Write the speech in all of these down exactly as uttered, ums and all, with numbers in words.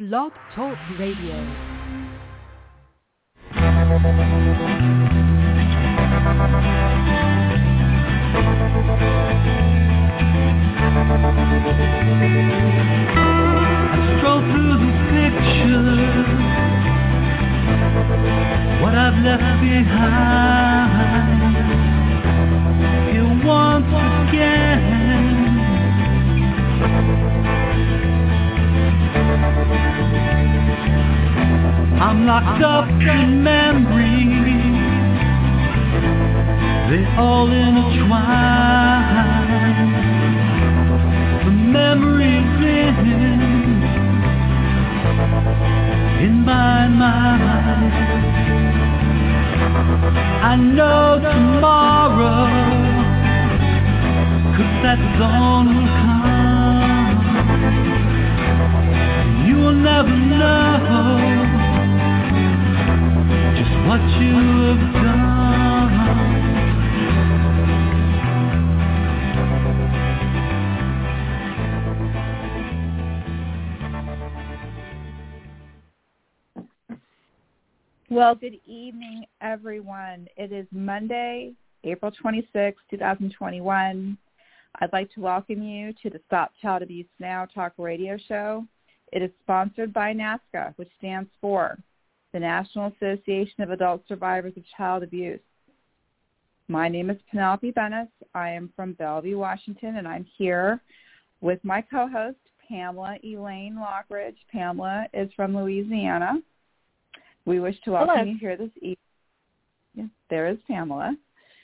Blog Talk Radio. Stroll through these pictures, what I've left behind. Here once again, I'm locked up in memories, they all intertwine. The memories in in my mind. I know tomorrow, 'cause that dawn will come. You will never know just what you have done. Well, good evening, everyone. It is Monday, April twenty-sixth, twenty twenty-one. I'd like to welcome you to the Stop Child Abuse Now Talk radio show. It is sponsored by NAASCA, which stands for the National Association of Adult Survivors of Child Abuse. My name is Penelope Bennis. I am from Bellevue, Washington, and I'm here with my co-host, Pamela Elaine Lockridge. Pamela is from Louisiana. We wish to welcome Hello. you here this evening. Yes, there is Pamela.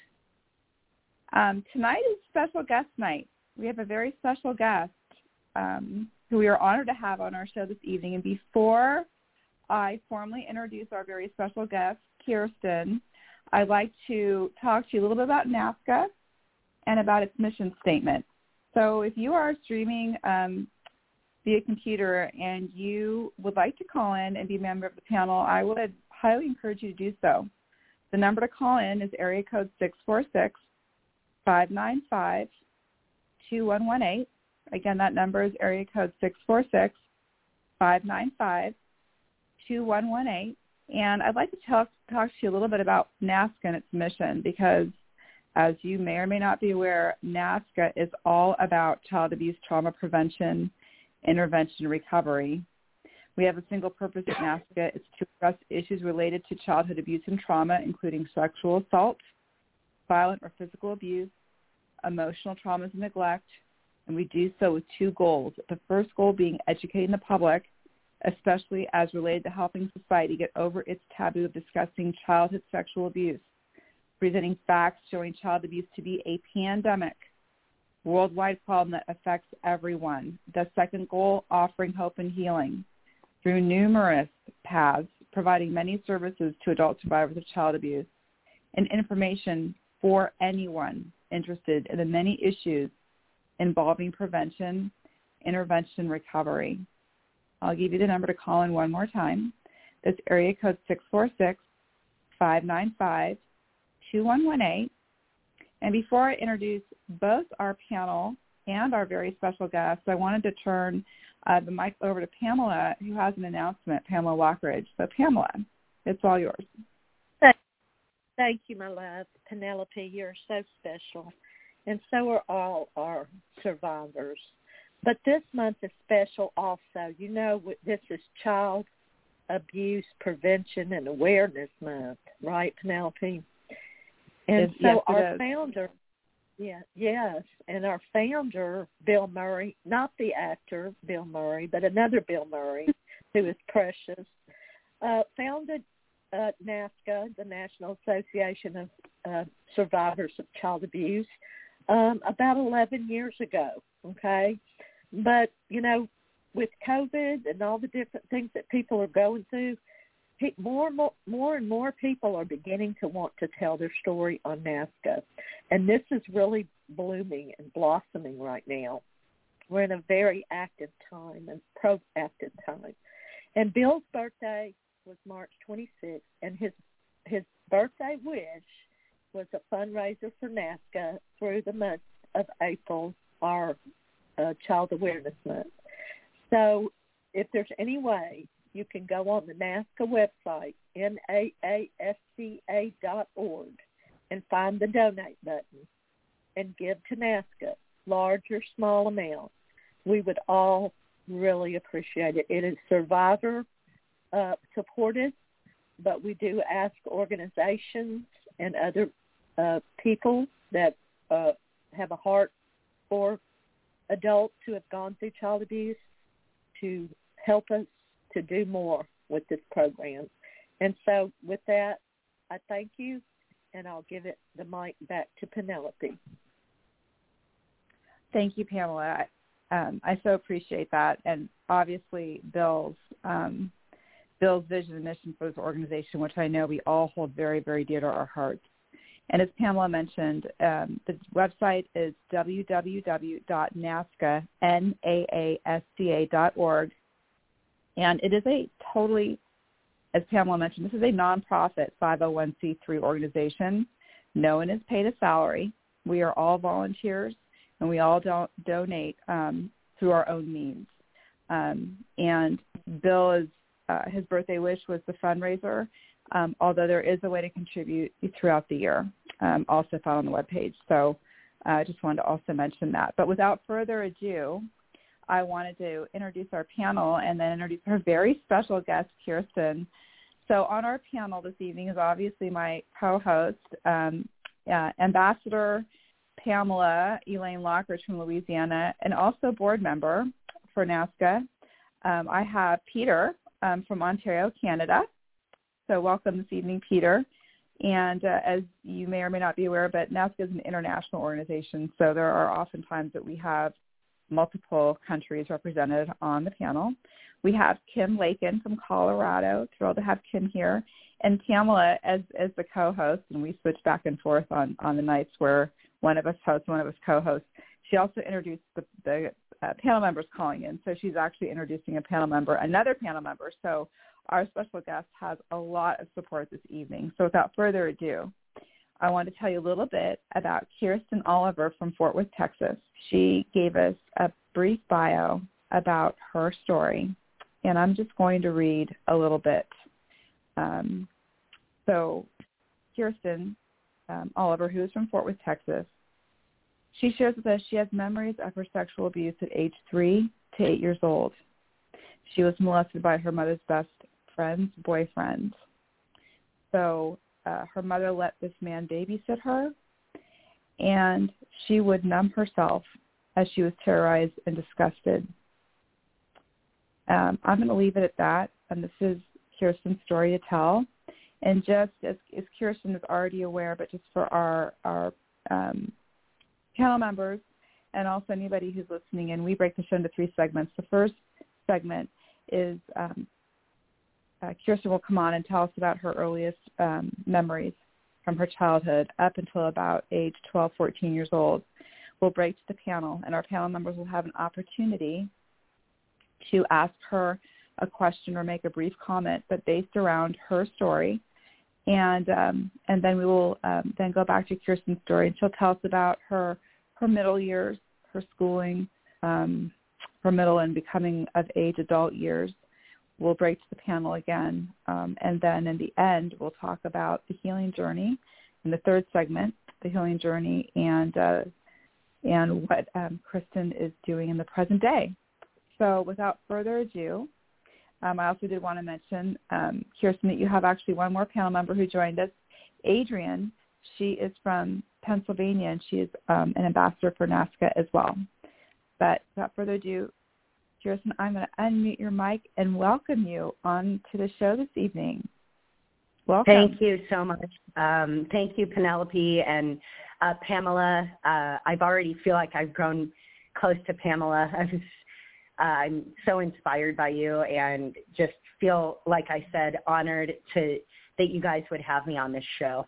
Um, tonight is special guest night. We have a very special guest um, who we are honored to have on our show this evening. And before I formally introduce our very special guest, Kirsten, I'd like to talk to you a little bit about NAASCA and about its mission statement. So if you are streaming um, via computer and you would like to call in and be a member of the panel, I would highly encourage you to do so. The number to call in is area code six four six, five nine five, two one one eight. Again, that number is area code six four six, five nine five, two one one eight. And I'd like to talk, talk to you a little bit about NAASCA and its mission because, as you may or may not be aware, NAASCA is all about child abuse trauma prevention, intervention, and recovery. We have a single purpose at NAASCA. It's to address issues related to childhood abuse and trauma, including sexual assault, violent or physical abuse, emotional traumas and neglect, and we do so with two goals. The first goal being educating the public, especially as related to helping society get over its taboo of discussing childhood sexual abuse, presenting facts showing child abuse to be a pandemic, worldwide problem that affects everyone. The second goal, offering hope and healing through numerous paths, providing many services to adult survivors of child abuse and information for anyone interested in the many issues involving prevention, intervention, and recovery. I'll give you the number to call in one more time. That's area code six four six, five nine five, two one one eight. And before I introduce both our panel and our very special guests, I wanted to turn uh, the mic over to Pamela, who has an announcement, Pamela Lockridge. So, Pamela, it's all yours. Thank you, my love. Penelope, you're so special. And so are all our survivors. But this month is special also. You know, this is Child Abuse Prevention and Awareness Month, right, Penelope? And Yes, so yes, our it is. founder, yeah, yes, and our founder, Bill Murray, not the actor Bill Murray, but another Bill Murray, who is precious, uh, founded uh, NAASCA, the National Association of uh, Survivors of Child Abuse, um, about eleven years ago, okay? But, you know, with COVID and all the different things that people are going through, more and more, more and more people are beginning to want to tell their story on NAASCA. And this is really blooming and blossoming right now. We're in a very active time and proactive time. And Bill's birthday was March twenty-sixth, and his his birthday wish was a fundraiser for NAASCA through the month of April, our uh, Child Awareness Month. So if there's any way you can go on the NAASCA website, N A A S C A dot org, and find the donate button and give to NAASCA, large or small amount, we would all really appreciate it. It is survivor uh, supported, but we do ask organizations and other uh, people that uh, have a heart for adults who have gone through child abuse to help us to do more with this program. And so with that, I thank you, and I'll give it the mic back to Penelope. Thank you, Pamela. Um, I so appreciate that. And obviously Bill's um, Bill's vision and mission for this organization, which I know we all hold very, very dear to our hearts. And as Pamela mentioned, um, the website is w w w dot nasca dot org. And it is a totally, as Pamela mentioned, this is a nonprofit five oh one c three organization. No one is paid a salary. We are all volunteers, and we all don't donate um, through our own means. Um, and Bill is, uh, his birthday wish was the fundraiser, um, although there is a way to contribute throughout the year, um, also found on the webpage. So uh, I just wanted to also mention that. But without further ado, I wanted to introduce our panel and then introduce our very special guest, Kirsten. So on our panel this evening is obviously my co-host, um, uh, Ambassador Pamela Elaine Lockridge from Louisiana, and also board member for NAASCA. Um, I have Peter um, from Ontario, Canada. So welcome this evening, Peter. And uh, as you may or may not be aware, but NAASCA is an international organization, so there are often times that we have multiple countries represented on the panel. We have Kim Lakin from Colorado. Thrilled to have Kim here. And Pamela as, as the co-host, and we switch back and forth on, on the nights where one of us hosts, one of us co-hosts. She also introduced the, the uh, panel members calling in. So she's actually introducing a panel member, another panel member. So our special guest has a lot of support this evening. So without further ado, I want to tell you a little bit about Kirsten Oliver from Fort Worth, Texas. She gave us a brief bio about her story, and I'm just going to read a little bit. Um, so Kirsten um, Oliver, who is from Fort Worth, Texas, she shares with us she has memories of her sexual abuse at age three to eight years old. She was molested by her mother's best friend's boyfriend. So uh, her mother let this man babysit her, and she would numb herself as she was terrorized and disgusted. Um, I'm going to leave it at that, and this is Kirsten's story to tell. And just as, as Kirsten is already aware, but just for our, our um, panel members and also anybody who's listening in, we break the show into three segments. The first segment is um, uh, Kirsten will come on and tell us about her earliest um, memories from her childhood up until about age twelve, fourteen years old. We'll break to the panel, and our panel members will have an opportunity to ask her a question or make a brief comment, but based around her story. And um, and then we will um, then go back to Kirsten's story, and she'll tell us about her her middle years, her schooling, um, her middle and becoming of age adult years. We'll break to the panel again, um, and then in the end, we'll talk about the healing journey in the third segment, the healing journey, and uh, and what um, Kirsten is doing in the present day. So without further ado, Um, I also did want to mention, um, Kirsten, that you have actually one more panel member who joined us, Adrienne. She is from Pennsylvania, and she is um, an ambassador for NAASCA as well. But without further ado, Kirsten, I'm going to unmute your mic and welcome you on to the show this evening. Welcome. Thank you so much. Um, thank you, Penelope and uh, Pamela. Uh, I've already feel like I've grown close to Pamela. I was Uh, I'm so inspired by you and just feel, like I said, honored to that you guys would have me on this show.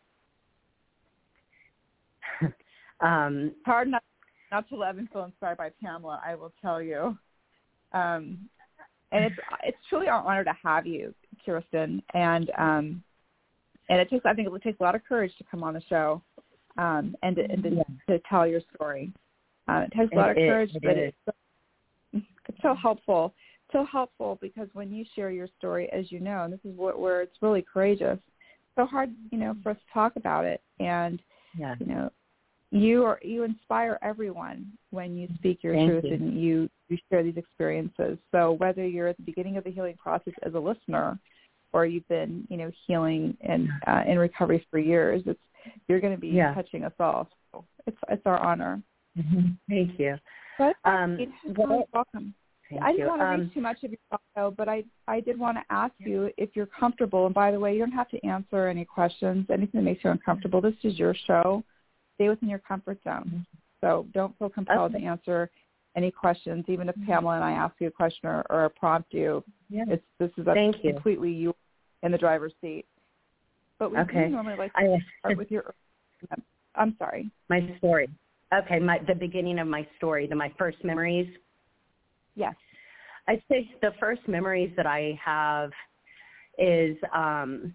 um, it's hard not, not to love and feel inspired by Pamela, I will tell you. Um, and it's it's truly our honor to have you, Kirsten. And um, and it takes I think it takes a lot of courage to come on the show um, and, to, and to, yeah. to tell your story. Uh, it takes a lot it, of courage, it, but it it's it's so helpful so helpful because when you share your story, as you know, and this is what, where it's really courageous, so hard, you know, for us to talk about it. And, yeah. you know, you are, you inspire everyone when you speak your Thank truth you. and you, you share these experiences. So whether you're at the beginning of the healing process as a listener or you've been, you know, healing and uh, in recovery for years, it's, you're going to be yeah. touching us all. So it's, it's our honor. Mm-hmm. Thank you. But um, well, welcome. Thank I didn't you. want to um, read too much of your bio, but I, I did want to ask you if you're comfortable. And by the way, you don't have to answer any questions, anything that makes you uncomfortable. This is your show. Stay within your comfort zone. So don't feel compelled okay. to answer any questions, even if Pamela and I ask you a question or, or prompt you. Yeah. It's, this is a Thank you. completely you in the driver's seat. But we okay. do normally like I, to start with your – I'm sorry. My story. Okay, my the beginning of my story, the, my first memories. Yes. I'd say the first memories that I have is um,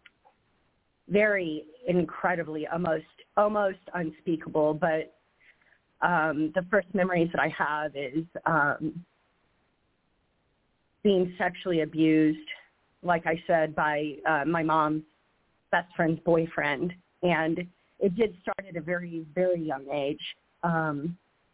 very incredibly, almost almost unspeakable. But um, the first memories that I have is um, being sexually abused, like I said, by uh, my mom's best friend's boyfriend. And it did start at a very, very young age. Um,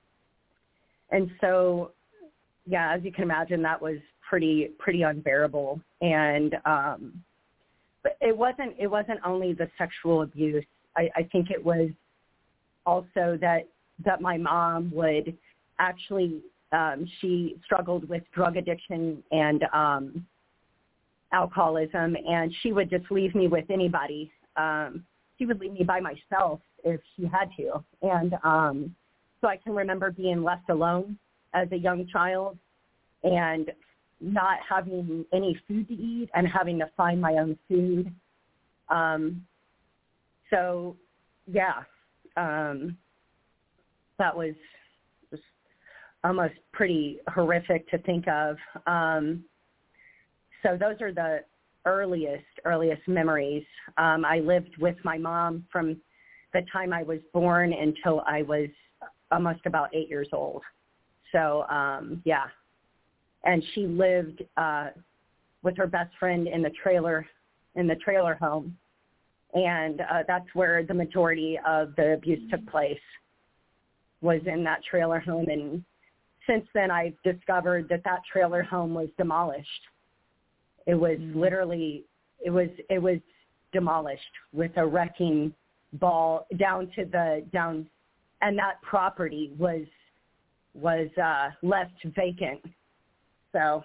and so, yeah, as you can imagine, that was pretty, pretty unbearable. And um, but it wasn't, it wasn't only the sexual abuse. I, I think it was also that, that my mom would actually, um, she struggled with drug addiction and um, alcoholism, and she would just leave me with anybody. Um, she would leave me by myself if she had to. And um, so I can remember being left alone as a young child and not having any food to eat and having to find my own food. Um, so, yeah, um, that was just almost pretty horrific to think of. Um, so those are the earliest, earliest memories. Um, I lived with my mom from the time I was born until I was almost about eight years old. So, um, yeah. And she lived uh, with her best friend in the trailer, in the trailer home. And uh, that's where the majority of the abuse took place, was in that trailer home. And since then, I've discovered that that trailer home was demolished. It was mm-hmm. literally, it was, it was demolished with a wrecking ball down to the, down, and that property was, was uh, left vacant. So,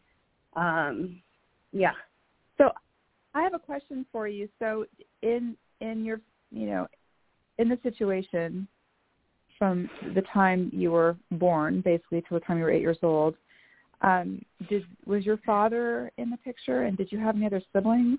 um, yeah. So I have a question for you. So in, in your, you know, in the situation from the time you were born, basically to the time you were eight years old, um, did, was your father in the picture, and did you have any other siblings?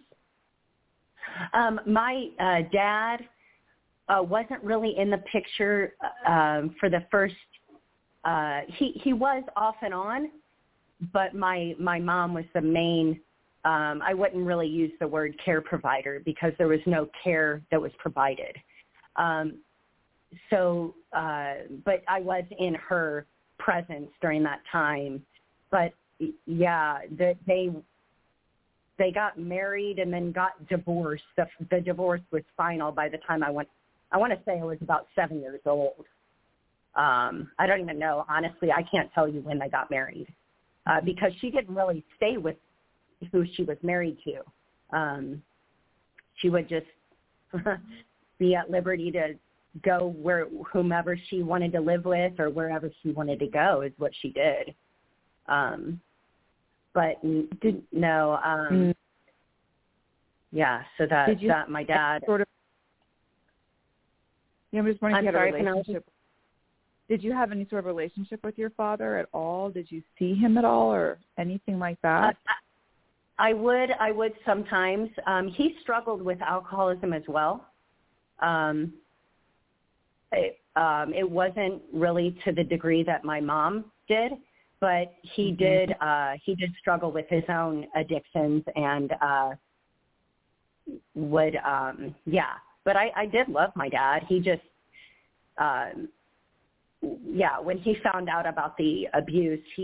Um, my uh, dad uh, wasn't really in the picture um, for the first, uh, he, he was off and on, but my, my mom was the main, um, I wouldn't really use the word care provider because there was no care that was provided. Um, so, uh, but I was in her presence during that time. But yeah, the, they they got married and then got divorced. The, the divorce was final by the time I went. I want to say I was about seven years old. Um, I don't even know, honestly. I can't tell you when they got married uh, because she didn't really stay with who she was married to. Um, she would just be at liberty to go where whomever she wanted to live with or wherever she wanted to go is what she did. Um, but didn't know. Um, mm. Yeah, so that Did you that my dad. Sort of. You know, I'm just wondering if you had sorry, a relationship. Did you have any sort of relationship with your father at all? Did you see him at all, or anything like that? Uh, I would. I would sometimes. Um, he struggled with alcoholism as well. Um, it, um, it wasn't really to the degree that my mom did. But he mm-hmm. did uh, he did struggle with his own addictions and uh, would, um, yeah. But I, I did love my dad. He just, um, yeah, when he found out about the abuse, he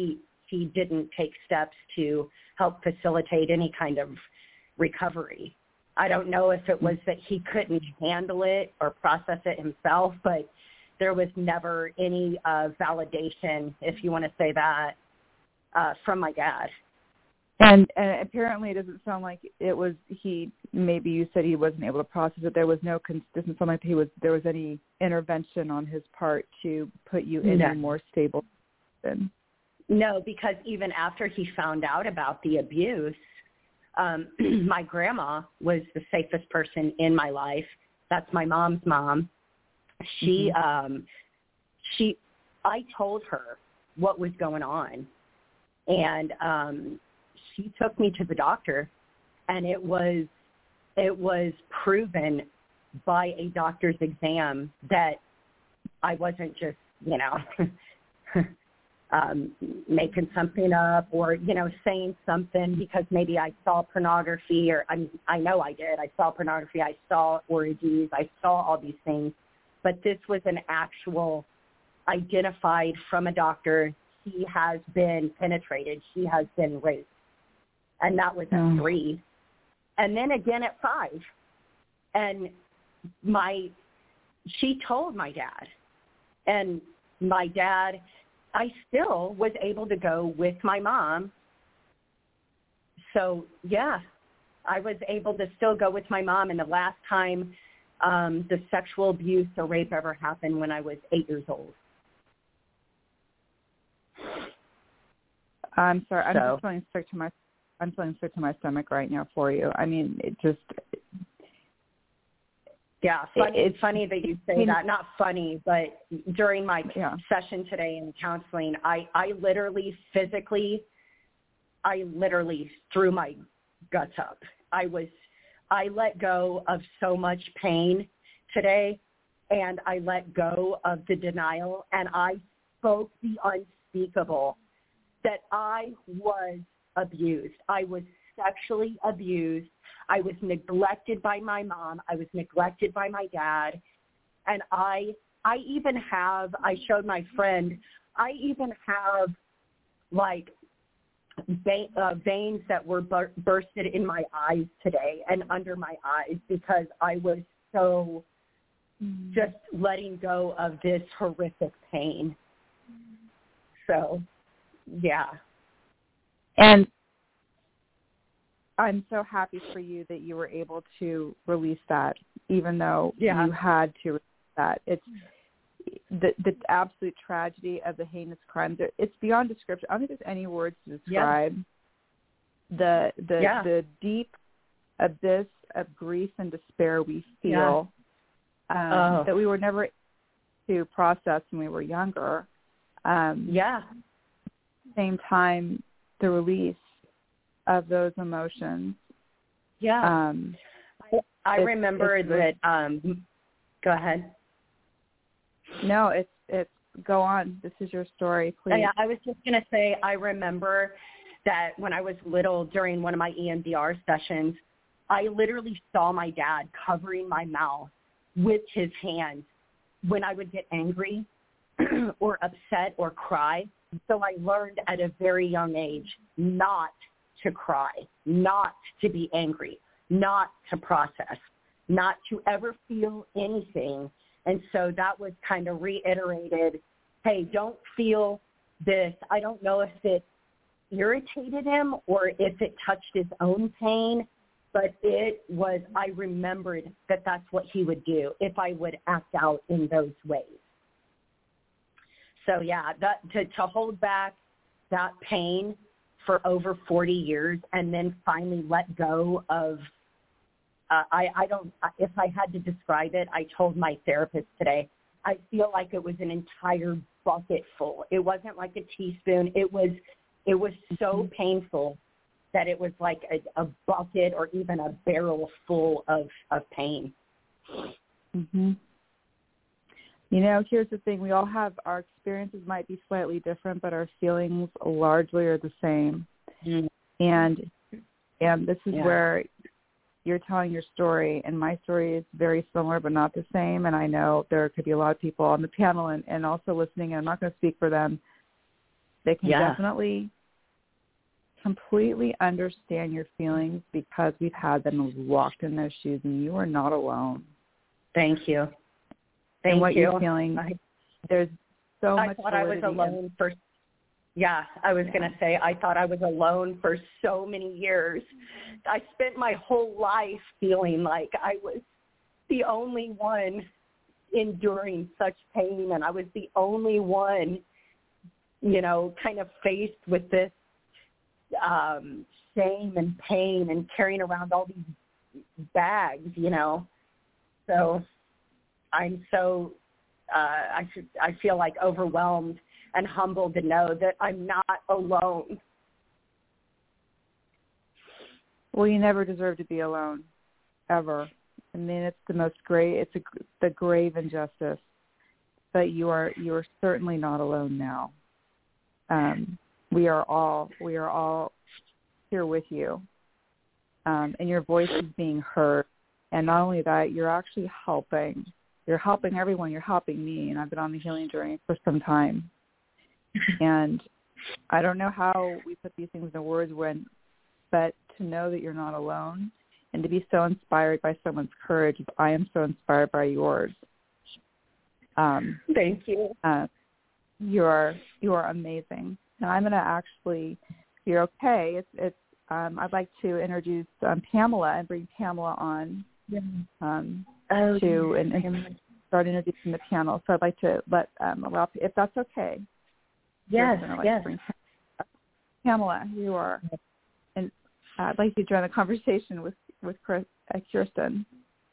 he didn't take steps to help facilitate any kind of recovery. I don't know if it was that he couldn't handle it or process it himself, but there was never any uh, validation, if you want to say that, uh, from my dad. And, and apparently it doesn't sound like it was he, maybe you said he wasn't able to process it. There was no, doesn't sound like he was, there was any intervention on his part to put you in no. a more stable position. No, because even after he found out about the abuse, um, my grandma was the safest person in my life. That's my mom's mom. She, mm-hmm. um, she, I told her what was going on, and um, she took me to the doctor, and it was, it was proven by a doctor's exam that I wasn't just, you know, um, making something up or, you know, saying something because maybe I saw pornography or I, I know I did. I saw pornography. I saw orgies. I saw all these things. But this was an actual identified from a doctor. He has been penetrated. He has been raped. And that was at mm. three. And then again at five. And my, she told my dad. And my dad, I still was able to go with my mom. So, yeah, I was able to still go with my mom. And the last time um, the sexual abuse or rape ever happened when I was eight years old. I'm sorry. I'm so. just feeling sick to my I'm feeling sick to my stomach right now for you. I mean, it just. Yeah, funny, it's funny that you say that. Not funny, but during my yeah. session today in counseling, I, I literally physically, I literally threw my guts up. I was, I let go of so much pain today, and I let go of the denial, and I spoke the unspeakable, that I was abused. I was sexually abused. I was neglected by my mom. I was neglected by my dad. And I I even have, I showed my friend, I even have like vein, uh, veins that were bur- bursted in my eyes today and under my eyes because I was so mm. just letting go of this horrific pain. So, yeah. And I'm so happy for you that you were able to release that, even though yeah. you had to release that. It's the the absolute tragedy of the heinous crimes. It's beyond description. I don't think there's any words to describe yeah. the the yeah. the deep abyss of grief and despair we feel yeah. um, oh. that we were never able to process when we were younger. Um, yeah. At the same time, the release of those emotions. Yeah. Um, I, I it's, remember it's, that, um, go ahead. No, it's, it's, go on. This is your story, please. Yeah, I was just going to say, I remember that when I was little during one of my E M D R sessions, I literally saw my dad covering my mouth with his hands when I would get angry or upset or cry. So I learned at a very young age not to cry, not to be angry, not to process, not to ever feel anything. And so that was kind of reiterated, hey, don't feel this. I don't know if it irritated him or if it touched his own pain, but it was, I remembered that that's what he would do if I would act out in those ways. So, yeah, that, to, to hold back that pain for over forty years and then finally let go of, uh, I, I don't, if I had to describe it, I told my therapist today, I feel like it was an entire bucket full. It wasn't like a teaspoon. It was, it was so painful that it was like a, a bucket or even a barrel full of, of pain. Mm-hmm. You know, here's the thing. We all have, our experiences might be slightly different, but our feelings largely are the same. Mm-hmm. And and this is yeah. where you're telling your story, and my story is very similar but not the same. And I know there could be a lot of people on the panel and, and also listening, and I'm not going to speak for them. They can yeah. definitely completely understand your feelings because we've had them and walked in those shoes, and you are not alone. Thank you. Thank and what you. you're feeling, I, there's so I much thought I was alone in, for, yeah, I was yeah. going to say, I thought I was alone for so many years. I spent my whole life feeling like I was the only one enduring such pain, and I was the only one, you know, kind of faced with this um, shame and pain and carrying around all these bags, you know. So I'm so, uh, I, should, I feel like overwhelmed and humbled to know that I'm not alone. Well, you never deserve to be alone, ever. I mean, it's the most great, it's a, the grave injustice. But you are you are certainly not alone now. Um, we are all we are all here with you, um, and your voice is being heard. And not only that, you're actually helping. You're helping everyone. You're helping me, and I've been on the healing journey for some time. And I don't know how we put these things into words when, but to know that you're not alone, and to be so inspired by someone's courage, I am so inspired by yours. Um, Thank you. Uh, you are you are amazing. And I'm going to actually, if you're okay, it's it's. Um, I'd like to introduce um, Pamela and bring Pamela on um, oh, to and, and start introducing the panel. So I'd like to let um, allow, if that's okay. Yes, like yes. Pamela, you are, and uh, I'd like you to join the conversation with with Chris, uh, Kirsten.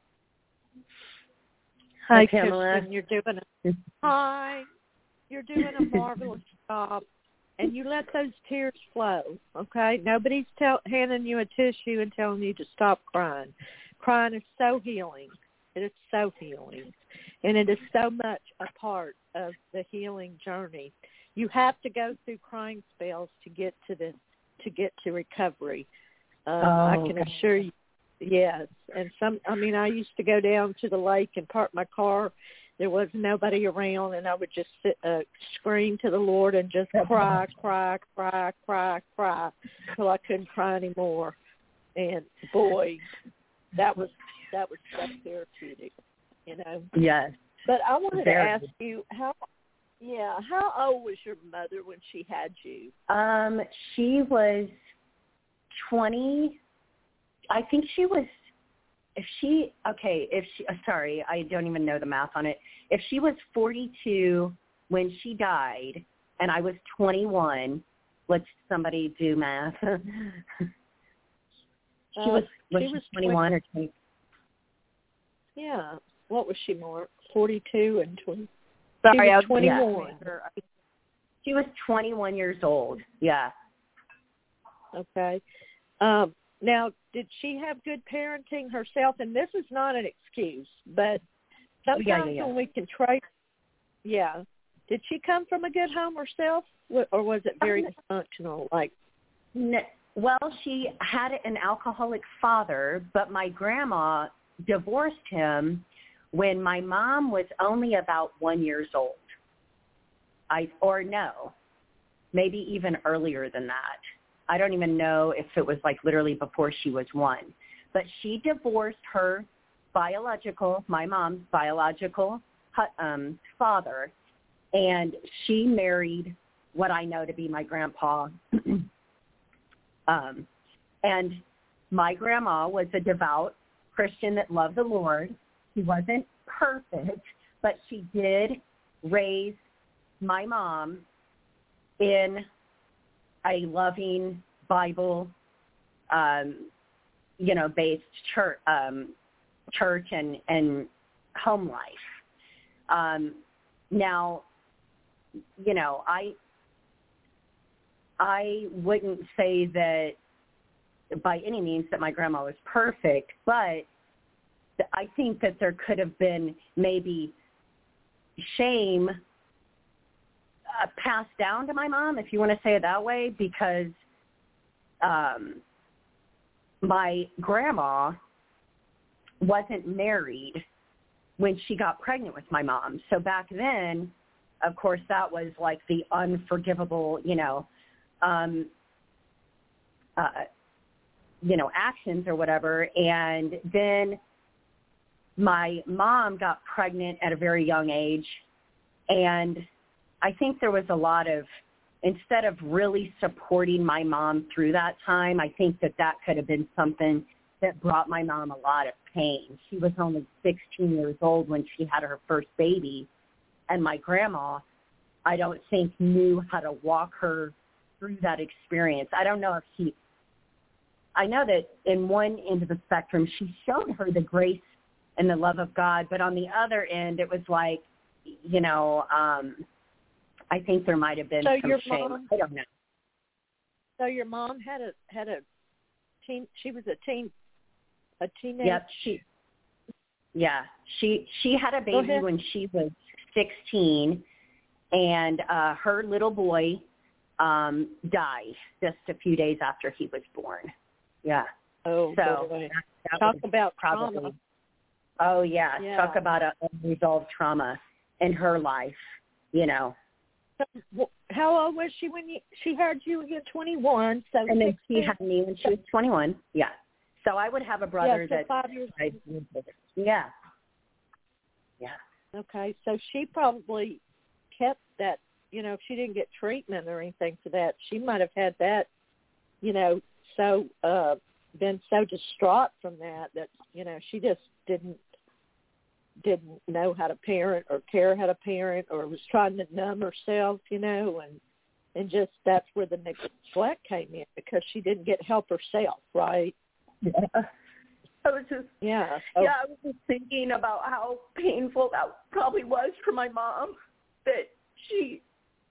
Hi, Pamela. Kirsten. You're doing a hi. You're doing a marvelous job, and you let those tears flow. Okay, nobody's tell, handing you a tissue and telling you to stop crying. Crying is so healing. It is so healing, and it is so much a part of the healing journey. You have to go through crying spells to get to the to get to recovery. Um, oh, I can okay. assure you. Yes, and some. I mean, I used to go down to the lake and park my car. There was nobody around, and I would just sit, uh, scream to the Lord and just cry, cry, cry, cry, cry, till I couldn't cry anymore. And boy, that was that was so therapeutic, you know. Yes. But I wanted Very. to ask you how. Yeah, how old was your mother when she had you? Um, she was twenty. I think she was, if she, okay, if she, uh, sorry, I don't even know the math on it. If she was forty-two when she died and I was twenty-one, let's somebody do math. she uh, was, was she she was twenty-one twenty, or twenty? Yeah. What was she, Mark? forty-two and twenty? Sorry, she I was was twenty-one. Yeah. She was twenty-one years old. Yeah. Okay. Um, now, did she have good parenting herself? And this is not an excuse, but sometimes yeah, yeah, yeah. when we can trace, yeah. Did she come from a good home herself, or was it very um, dysfunctional? Like, no, well, she had an alcoholic father, but my grandma divorced him when my mom was only about one years old. I or no, maybe even earlier than that. I don't even know if it was like literally before she was one. But she divorced her biological, my mom's biological um, father, and she married what I know to be my grandpa. um, and my grandma was a devout Christian that loved the Lord. She wasn't perfect, but she did raise my mom in a loving Bible, um, you know, based church, um, church and, and home life. Um, now, you know, I I wouldn't say that by any means that my grandma was perfect, but I think that there could have been maybe shame Uh, passed down to my mom, if you want to say it that way, because um, my grandma wasn't married when she got pregnant with my mom. So back then, of course, that was like the unforgivable, you know. Um, uh, you know, actions or whatever. And then my mom got pregnant at a very young age. And I think there was a lot of, instead of really supporting my mom through that time, I think that that could have been something that brought my mom a lot of pain. She was only sixteen years old when she had her first baby. And my grandma, I don't think, knew how to walk her through that experience. I don't know if she, I know that in one end of the spectrum, she showed her the grace and the love of God. But on the other end, it was like, you know, um, I think there might have been so some your shame. Mom, I don't know. So your mom had a had a teen. She was a teen, a teenage. Yep. She. Yeah. She she had a baby when she was sixteen, and uh, her little boy um, died just a few days after he was born. Yeah. Oh, so boy. that, that Talk was about probably. trauma. Oh yeah. yeah. Talk about a unresolved trauma in her life. You know. How old was she when you, she had you at twenty-one? So and then sixteen. she had me when she was twenty-one. Yeah. So I would have a brother yeah, so that. five years. I, yeah. Yeah. Okay, so she probably kept that. You know, if she didn't get treatment or anything for that, she might have had that. You know, so uh, been so distraught from that that you know she just didn't. didn't know how to parent or care how to parent or was trying to numb herself, you know, and and just that's where the neglect came in because she didn't get help herself, right? Yeah. I was just yeah. So, yeah, I was just thinking about how painful that probably was for my mom that she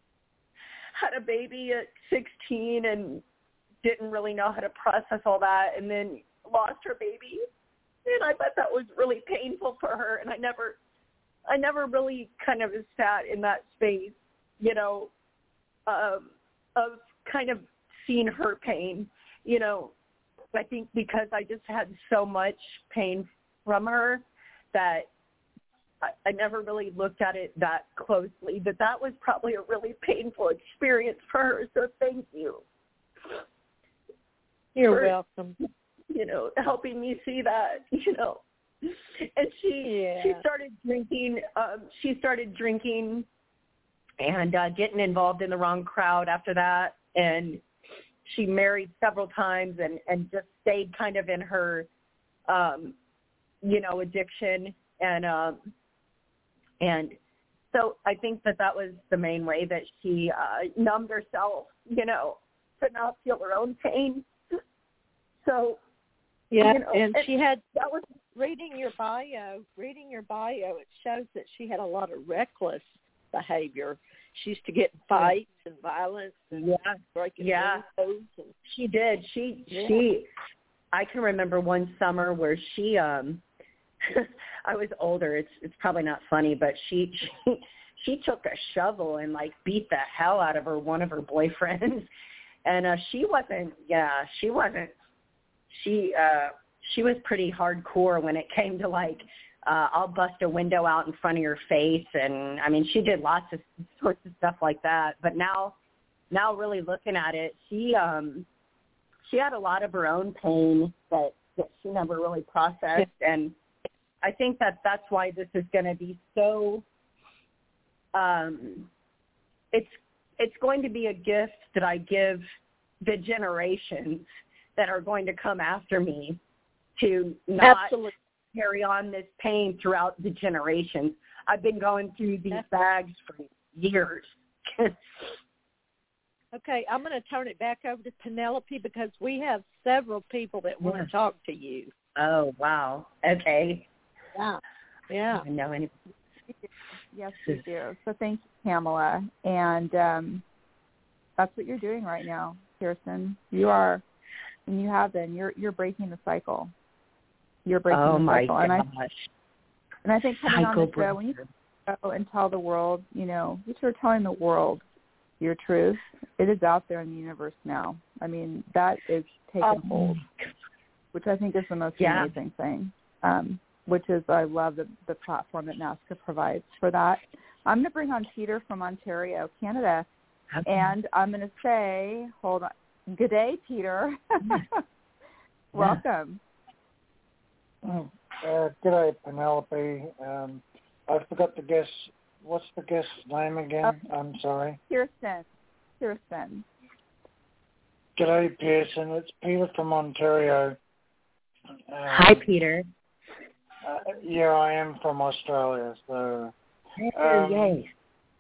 had a baby at sixteen and didn't really know how to process all that and then lost her baby. And I bet that was really painful for her. And I never, I never really kind of sat in that space, you know, um, of kind of seeing her pain, you know. I think because I just had so much pain from her that I, I never really looked at it that closely. But that was probably a really painful experience for her. So thank you. You're for, welcome. You know, helping me see that, you know. And she yeah. she started drinking. Um, she started drinking and uh, getting involved in the wrong crowd after that. And she married several times and, and just stayed kind of in her, um, you know, addiction. And um, and so I think that that was the main way that she uh, numbed herself, you know, to not feel her own pain. So. Yeah, you know, and she had, that was reading your bio, reading your bio, it shows that she had a lot of reckless behavior. She used to get in fights and violence and yeah, breaking yeah. windows. And, she did. She, yeah. she, I can remember one summer where she, um, I was older. It's, it's probably not funny, but she, she, she took a shovel and like beat the hell out of her, one of her boyfriends. And uh, she wasn't, yeah, she wasn't, She uh, she was pretty hardcore when it came to like, uh, I'll bust a window out in front of your face. And I mean, she did lots of sorts of stuff like that. But now, now really looking at it, she um, she had a lot of her own pain that, that she never really processed. And I think that that's why this is going to be so, um, it's it's going to be a gift that I give the generations that are going to come after me to not Absolutely. carry on this pain throughout the generations. I've been going through these bags for years. Okay, I'm going to turn it back over to Penelope because we have several people that want Yeah. to talk to you. Oh, wow. Okay. Yeah. Yeah. I don't know any. Yes, we do. So thank you, Pamela. And um, that's what you're doing right now, Kirsten. You are, and you have been, you're you're breaking the cycle. You're breaking oh the cycle. my and I, gosh. and I think coming Cycle on the show, when you go and tell the world, you know, you are telling the world your truth, it is out there in the universe now. I mean, that is taken Oh, hold, which I think is the most yeah. amazing thing, um, which is I love the, the platform that NAASCA provides for that. I'm going to bring on Peter from Ontario, Canada, Okay. and I'm going to say, hold on, Good day, Peter. Welcome. Oh, uh, good day, Penelope. Um, I forgot the guest. What's the guest's name again? Oh, I'm sorry. Kirsten. Kirsten. G'day, Pearson. It's Peter from Ontario. Um, Hi, Peter. Uh, yeah, I am from Australia, so. Oh, um, yay.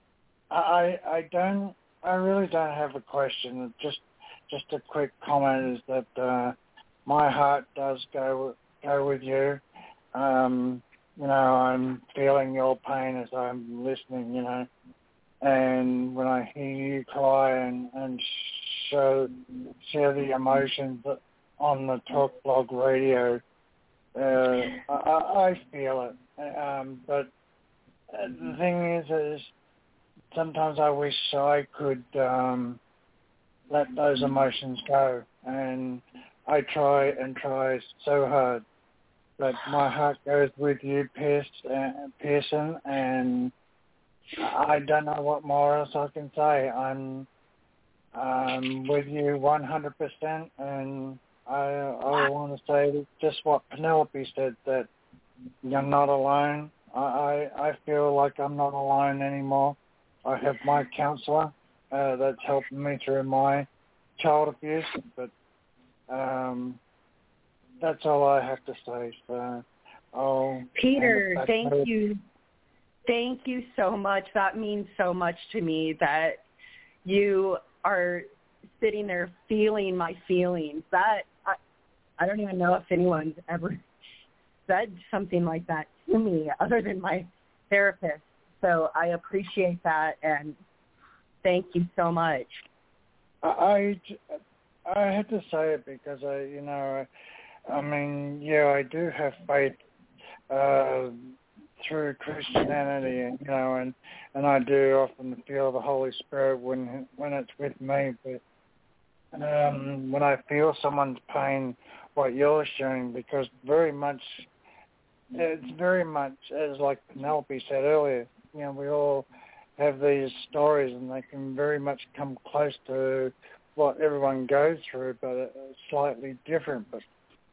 I I don't. I really don't have a question. Just just a quick comment is that uh, my heart does go go with you. Um, you know, I'm feeling your pain as I'm listening. You know, and when I hear you cry and and show share the emotions on the Talk Blog Radio, uh, I, I feel it. Um, but the thing is, is sometimes I wish I could um, let those emotions go, and I try and try so hard. But my heart goes with you, Pierce, uh, Pearson, and I don't know what more else I can say. I'm um, with you one hundred percent, and I, I want to say just what Penelope said, that you're not alone. I, I, I feel like I'm not alone anymore. I have my counsellor uh, that's helping me through my child abuse, but um, that's all I have to say. So I'll Peter, thank you. Thank you so much. That means so much to me that you are sitting there feeling my feelings. That I, I don't even know if anyone's ever said something like that to me other than my therapist. So I appreciate that, and thank you so much. I, I had to say it because I, you know, I, I mean, yeah, I do have faith uh, through Christianity, and you know, and, and I do often feel the Holy Spirit when when it's with me. But um, when I feel someone's pain, what you're sharing, because very much, it's very much as like Penelope said earlier. You know, we all have these stories, and they can very much come close to what everyone goes through, but it's slightly different. But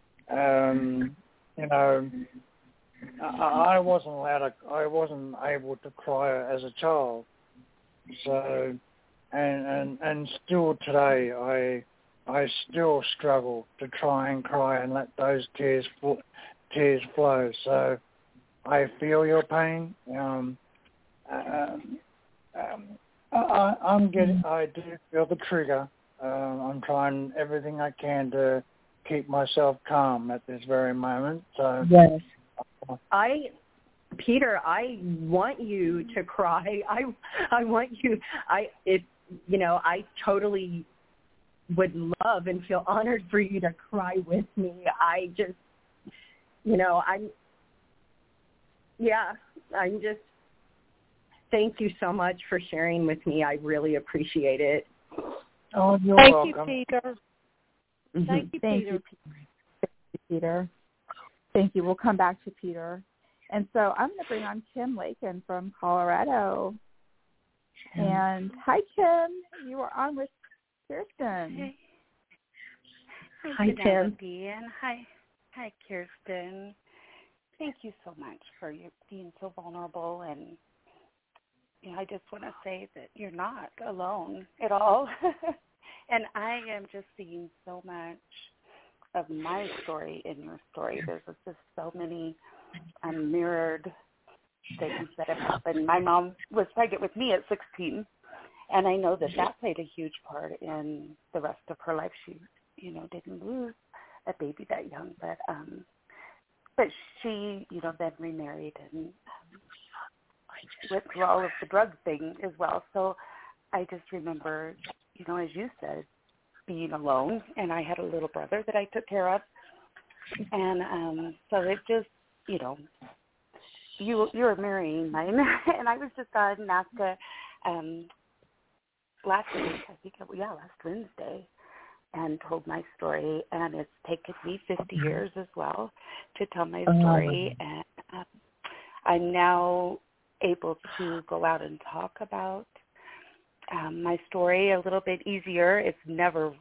um, you know, I, I wasn't allowed to, I wasn't able to cry as a child. So, and and and still today, I I still struggle to try and cry and let those tears fl- tears flow. So, I feel your pain. Um, um, um, I, I'm getting. I do feel the trigger. Uh, I'm trying everything I can to keep myself calm at this very moment. So yes, I, Peter, I want you to cry. I, I want you. I, it, you know, I totally would love and feel honored for you to cry with me. I just, you know, I'm. Yeah, I'm just. Thank you so much for sharing with me. I really appreciate it. Oh, you're Thank welcome. you, Peter. Mm-hmm. Thank you, Thank Peter. you, Peter. Thank you. We'll come back to Peter. And so I'm going to bring on Kim Lakin from Colorado. And hi, Kim. You are on with Kirsten. Hey. Hi, Kim. And hi, hi, Kirsten. Thank you so much for your being so vulnerable, and you know, I just want to say that you're not alone at all. And I am just seeing so much of my story in your story. There's just so many um, mirrored things that have happened. My mom was pregnant with me at sixteen, and I know that that played a huge part in the rest of her life. She, you know, didn't lose a baby that young, but um, but she, you know, then remarried and um, went through all of the drug thing as well. So I just remember, you know, as you said, being alone, and I had a little brother that I took care of, and um, so it just, you know, you you're marrying mine, and I was just on NASCA um, last week, I think, yeah, last Wednesday, and told my story, and it's taken me fifty years as well to tell my story, and um, I'm now able to go out and talk about um, my story a little bit easier. It's never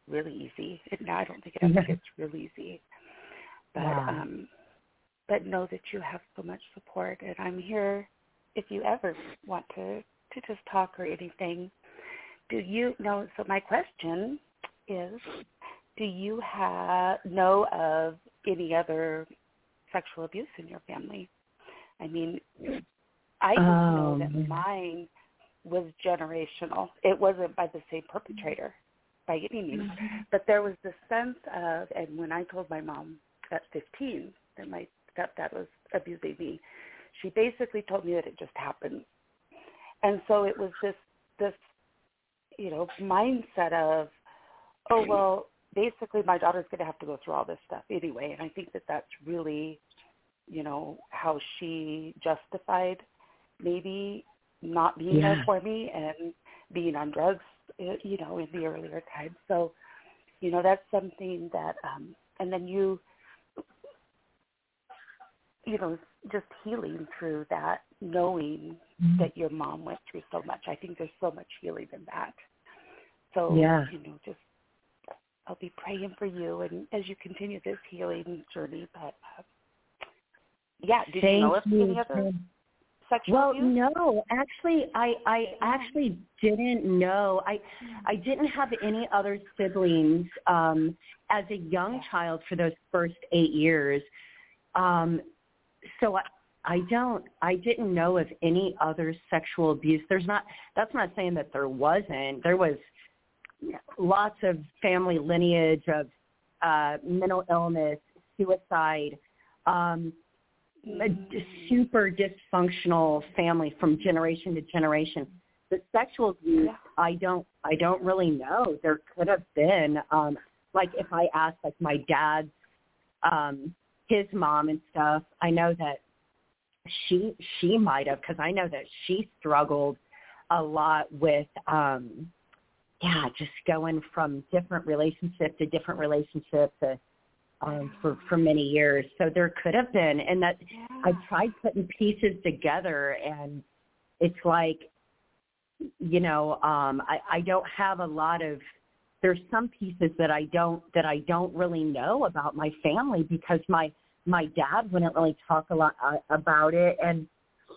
really easy. And now I don't think it ever gets real easy. But wow. um, but know that you have so much support, and I'm here if you ever want to, to just talk or anything. Do you know? So my question is, do you have know of any other sexual abuse in your family? I mean, I just um, know that mine was generational. It wasn't by the same perpetrator by any means, mm-hmm. but there was this sense of, and when I told my mom at fifteen that my stepdad was abusing me, she basically told me that it just happened. And so it was this, this, you know, mindset of, oh, well, basically my daughter's going to have to go through all this stuff anyway. And I think that that's really, you know, how she justified maybe not being yeah. there for me and being on drugs, you know, in the earlier times. So, you know, that's something that, um, and then you, you know, just healing through that, knowing mm-hmm. that your mom went through so much. I think there's so much healing in that. So, yeah. you know, just I'll be praying for you and as you continue this healing journey. But, uh, yeah, did Thank you know of you. any other sexual well, abuse? no, actually, I, I actually didn't know. I, I didn't have any other siblings um, as a young child for those first eight years. Um So I, I don't, I didn't know of any other sexual abuse. There's not, that's not saying that there wasn't. There was lots of family lineage of uh, mental illness, suicide, um, a super dysfunctional family from generation to generation. The sexual abuse, I don't, I don't really know. There could have been, um, like if I asked like my dad's, um, his mom and stuff, I know that she she might have, because I know that she struggled a lot with, um, yeah, just going from different relationship to different relationship to, um, for, for many years. So there could have been, and that yeah. I tried putting pieces together, and it's like, you know, um, I, I don't have a lot of, there's some pieces that I don't that I don't really know about my family because my my dad wouldn't really talk a lot uh, about it, and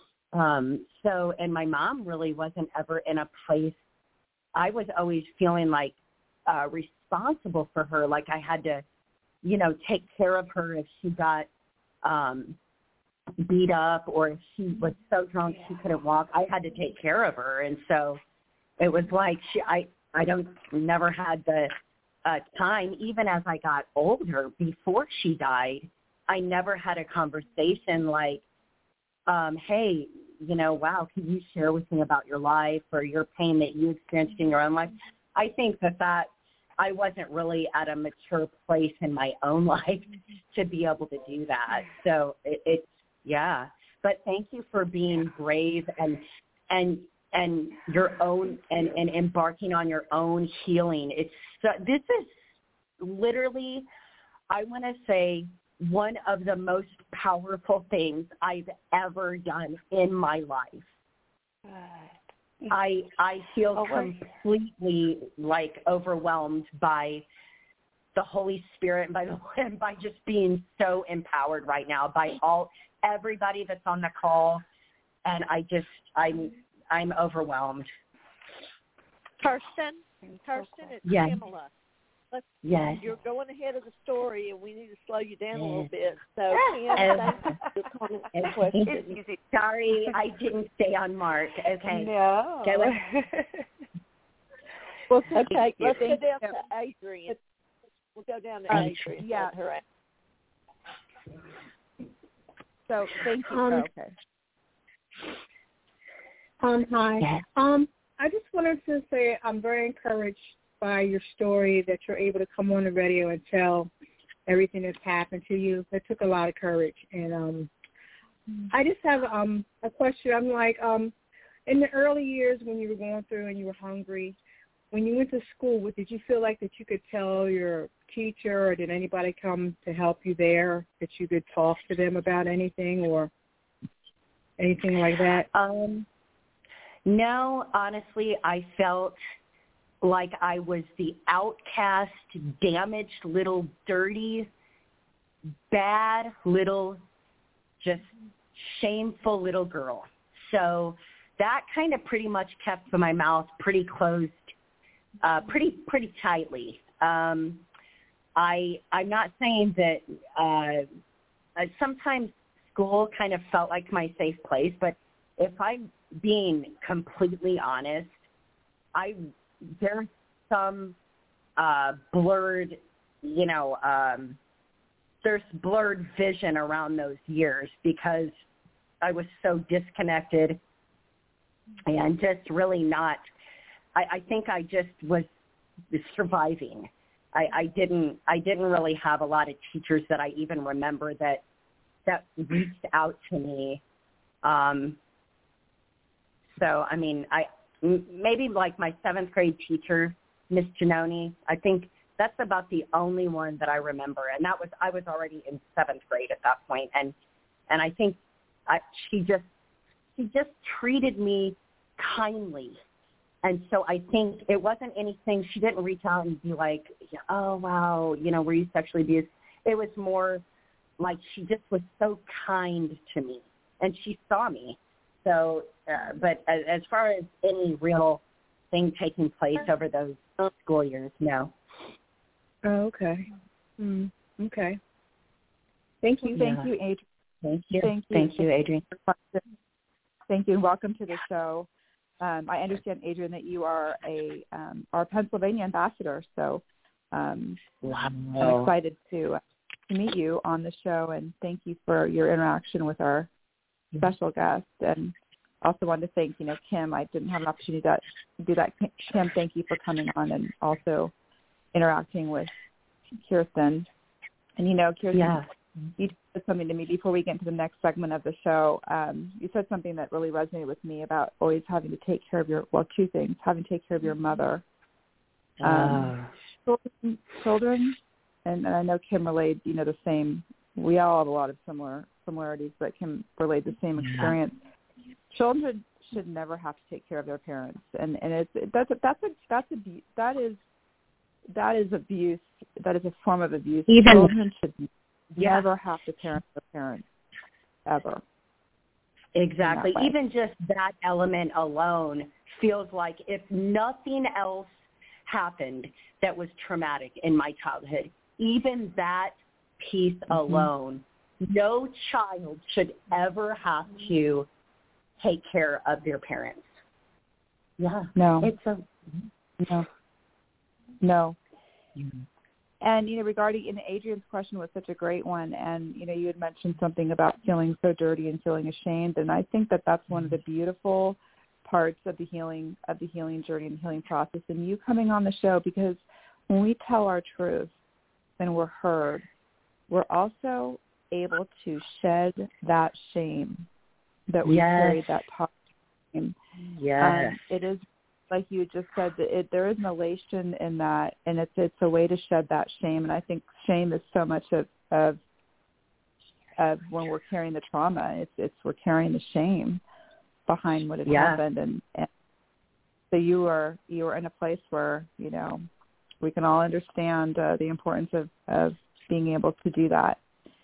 um, so and my mom really wasn't ever in a place. I was always feeling like uh, responsible for her, like I had to, you know, take care of her if she got um, beat up or if she was so drunk she couldn't walk. I had to take care of her, and so it was like she I. I don't never had the uh, time, even as I got older, before she died, I never had a conversation like, um, hey, you know, wow, can you share with me about your life or your pain that you experienced in your own life? I think that that I wasn't really at a mature place in my own life to be able to do that. So it, it's, yeah. But thank you for being brave and, and, and your own and, and embarking on your own healing. It's so, this is literally, I want to say, one of the most powerful things I've ever done in my life. Uh, I I feel oh, completely like overwhelmed by the Holy Spirit and by the, and by just being so empowered right now by all everybody that's on the call, and I just I'm. I'm overwhelmed. Kirsten, Kirsten, it's yes. Pamela. Let's, yes. You're going ahead of the story, and we need to slow you down yes. a little bit. So, Pam, thank you for comment and question. Sorry, I didn't stay on mark. Okay. No. well, okay, let's go down to Adrian. We'll go down to Um, Adrian. Yeah. Her. So, thank you. Um, okay. Um, hi. Yes. Um, I just wanted to say I'm very encouraged by your story that you're able to come on the radio and tell everything that's happened to you. That took a lot of courage. And um, I just have um, a question. I'm like, um, in the early years when you were going through and you were hungry, when you went to school, did you feel like that you could tell your teacher or did anybody come to help you there, that you could talk to them about anything or anything like that? Um. No, honestly, I felt like I was the outcast, damaged little dirty, bad little, just shameful little girl. So that kind of pretty much kept my mouth pretty closed, uh, pretty pretty tightly. Um, I I'm not saying that uh, sometimes school kind of felt like my safe place, but if I'm being completely honest, I there's some uh, blurred, you know, um, there's blurred vision around those years because I was so disconnected and just really not, I, I think I just was surviving. I, I didn't, I didn't really have a lot of teachers that I even remember that, that reached out to me. Um, so, I mean, I, maybe like my seventh grade teacher, Miss Giannoni, I think that's about the only one that I remember. And that was, I was already in seventh grade at that point. And, and I think I, she just, she just treated me kindly. And so I think it wasn't anything, she didn't reach out and be like, oh, wow, you know, were you sexually abused? It was more like she just was so kind to me. And she saw me. So, uh, but as, as far as any real thing taking place over those school years, no. Oh, okay. Mm, okay. Thank you. Thank yeah. you, Adrienne. Thank you. Thank you. Thank you, Adrienne. Thank you, and welcome to the show. Um, I understand, Adrienne, that you are a um, our Pennsylvania ambassador, so um, wow. I'm excited to, uh, to meet you on the show, and thank you for your interaction with our special guest. And also wanted to thank, you know, Kim. I didn't have an opportunity to do that. Kim, thank you for coming on and also interacting with Kirsten. And, you know, Kirsten, yeah. you said something to me before we get into the next segment of the show. Um, you said something that really resonated with me about always having to take care of your, well, two things, having to take care of your mother. Um, uh. children, children, and, and I know Kim relayed, you know, the same, we all have a lot of similar similarities, but Kim relayed the same experience. Yeah. Children should never have to take care of their parents. And, and it's, that's, a, that's, a, that's, a, that is, that is abuse. That is a form of abuse. Even children should yeah. never have to parent their parents, ever. Exactly. Even just that element alone feels like if nothing else happened that was traumatic in my childhood, even that piece mm-hmm. alone, no child should ever have to take care of their parents. Yeah. No. It's a no. No. Mm-hmm. And, you know, regarding, and Adrienne's question was such a great one, and, you know, you had mentioned something about feeling so dirty and feeling ashamed, and I think that that's one of the beautiful parts of the healing, of the healing journey and healing process, and you coming on the show, because when we tell our truth and we're heard, we're also able to shed that shame that we yes. carry, that toxic shame. Yes. Um, it is, like you just said, that it, there is an elation in that, and it's it's a way to shed that shame. And I think shame is so much of of, of when we're carrying the trauma. It's it's we're carrying the shame behind what had yeah. happened, and, and so you are you are in a place where, you know, we can all understand uh, the importance of, of being able to do that.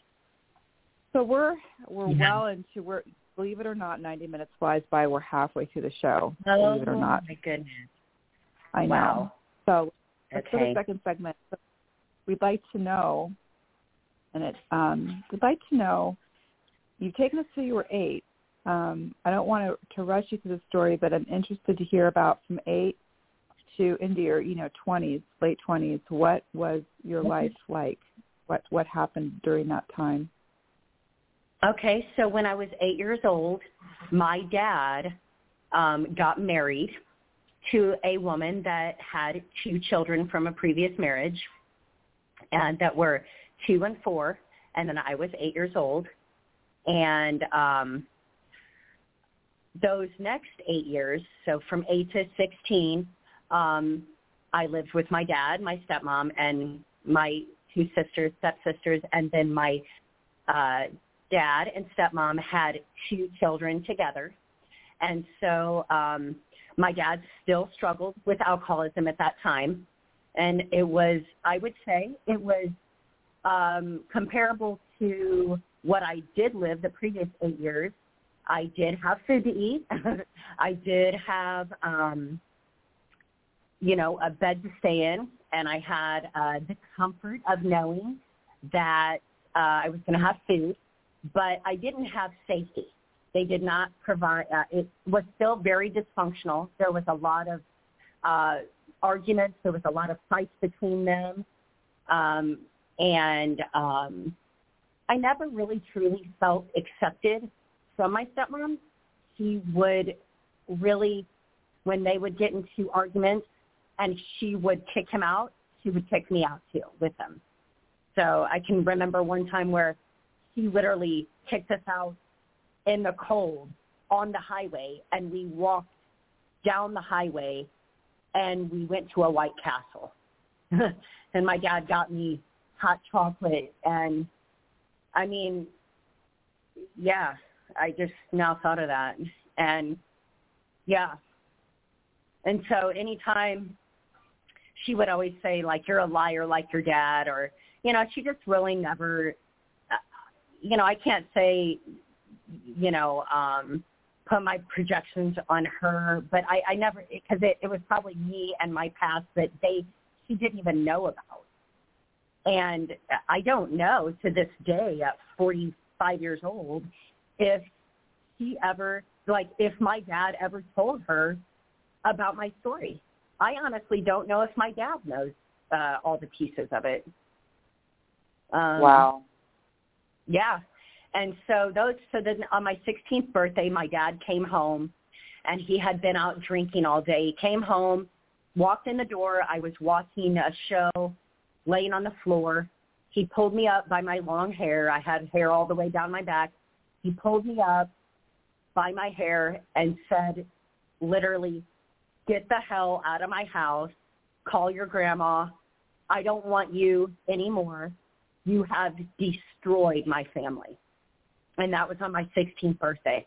So we're we're yeah. well into we're. Believe it or not, ninety minutes flies by. We're halfway through the show. Oh, believe it or not. My goodness. I know. Wow. So let's okay. go to the second segment. We'd like to know, and it, um, we'd like to know, you've taken us till you were eight. Um, I don't want to, to rush you through the story, but I'm interested to hear about from eight to into your, you know, twenties, late twenties. What was your okay. life like? What what happened during that time? Okay, so when I was eight years old, my dad um, got married to a woman that had two children from a previous marriage, and that were two and four, and then I was eight years old. And um, those next eight years, so from eight to sixteen, um, I lived with my dad, my stepmom, and my two sisters, stepsisters, and then my uh dad and stepmom had two children together. And so um, My dad still struggled with alcoholism at that time. And it was, I would say, it was um, comparable to what I did live the previous eight years. I did have food to eat. I did have, um, you know, a bed to stay in. And I had uh, the comfort of knowing that uh, I was going to have food. But I didn't have safety. They did not provide, uh, it was still very dysfunctional. There was a lot of uh, arguments. There was a lot of fights between them. Um, and um, I never really truly felt accepted from my stepmom. She would really, when they would get into arguments and she would kick him out, she would kick me out too with them. So I can remember one time where he literally kicked us out in the cold on the highway, and we walked down the highway, and we went to a White Castle. And my dad got me hot chocolate, and, I mean, yeah, I just now thought of that. And, yeah. And so anytime she would always say, like, you're a liar like your dad, or, you know, she just really never – you know, I can't say, you know, um, put my projections on her, but I, I never, because it, it was probably me and my past that they, she didn't even know about. And I don't know to this day at forty-five years old if he ever, like, if my dad ever told her about my story. I honestly don't know if my dad knows uh, all the pieces of it. Um, wow. Yeah. And so those, so then on my sixteenth birthday, my dad came home, and he had been out drinking all day. He came home, walked in the door. I was watching a show, laying on the floor. He pulled me up by my long hair. I had hair all the way down my back. He pulled me up by my hair and said, literally, get the hell out of my house. Call your grandma. I don't want you anymore. You have destroyed my family. And that was on my sixteenth birthday.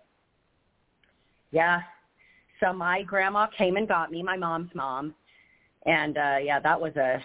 Yeah. So my grandma came and got me, my mom's mom. And, uh, yeah, that was a,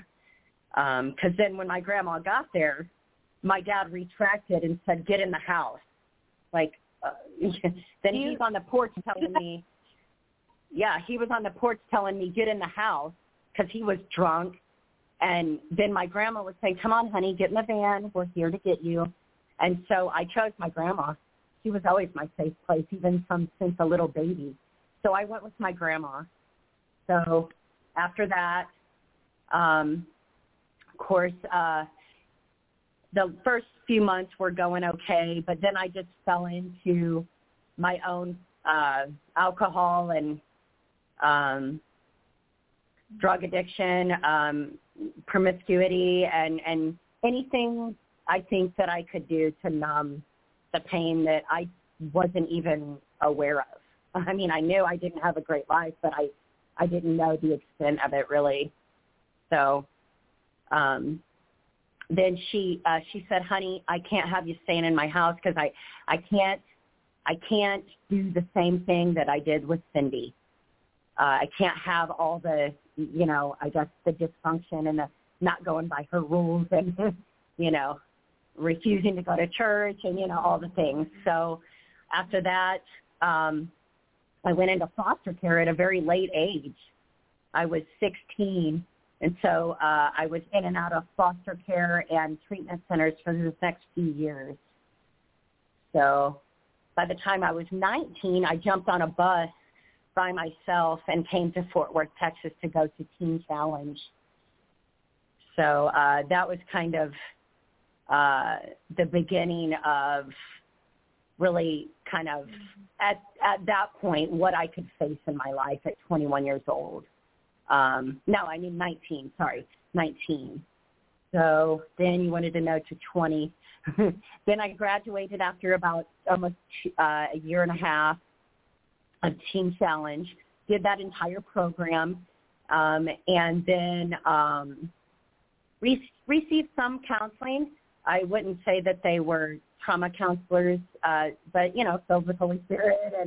um, because then when my grandma got there, my dad retracted and said, get in the house. Like, uh, then he's on the porch telling me, yeah, he was on the porch telling me, get in the house, because he was drunk. And then my grandma would say, come on, honey, get in the van. We're here to get you. And so I chose my grandma. She was always my safe place, even from since a little baby. So I went with my grandma. So after that, um, of course, uh, the first few months were going okay, but then I just fell into my own uh, alcohol and um, drug addiction, um, promiscuity, and, and anything I think that I could do to numb the pain that I wasn't even aware of. I mean, I knew I didn't have a great life, but I, I didn't know the extent of it really. So um, then she uh, she said, honey, I can't have you staying in my house because I, I can't I can't do the same thing that I did with Cindy. Uh, I can't have all the, you know, I guess the dysfunction and the not going by her rules and, you know, refusing to go to church and, you know, all the things. So after that, um, I went into foster care at a very late age. I was sixteen. And so uh, I was in and out of foster care and treatment centers for the next few years. So by the time I was nineteen, I jumped on a bus by myself and came to Fort Worth, Texas to go to Teen Challenge. So uh, that was kind of uh, the beginning of really kind of at, at that point what I could face in my life at twenty-one years old. Um, no, I mean nineteen, sorry, nineteen. So then you wanted to know to twenty. Then I graduated after about almost uh, a year and a half of Teen Challenge, did that entire program, um, and then um, re- received some counseling. I wouldn't say that they were trauma counselors, uh, but, you know, filled with Holy Spirit and,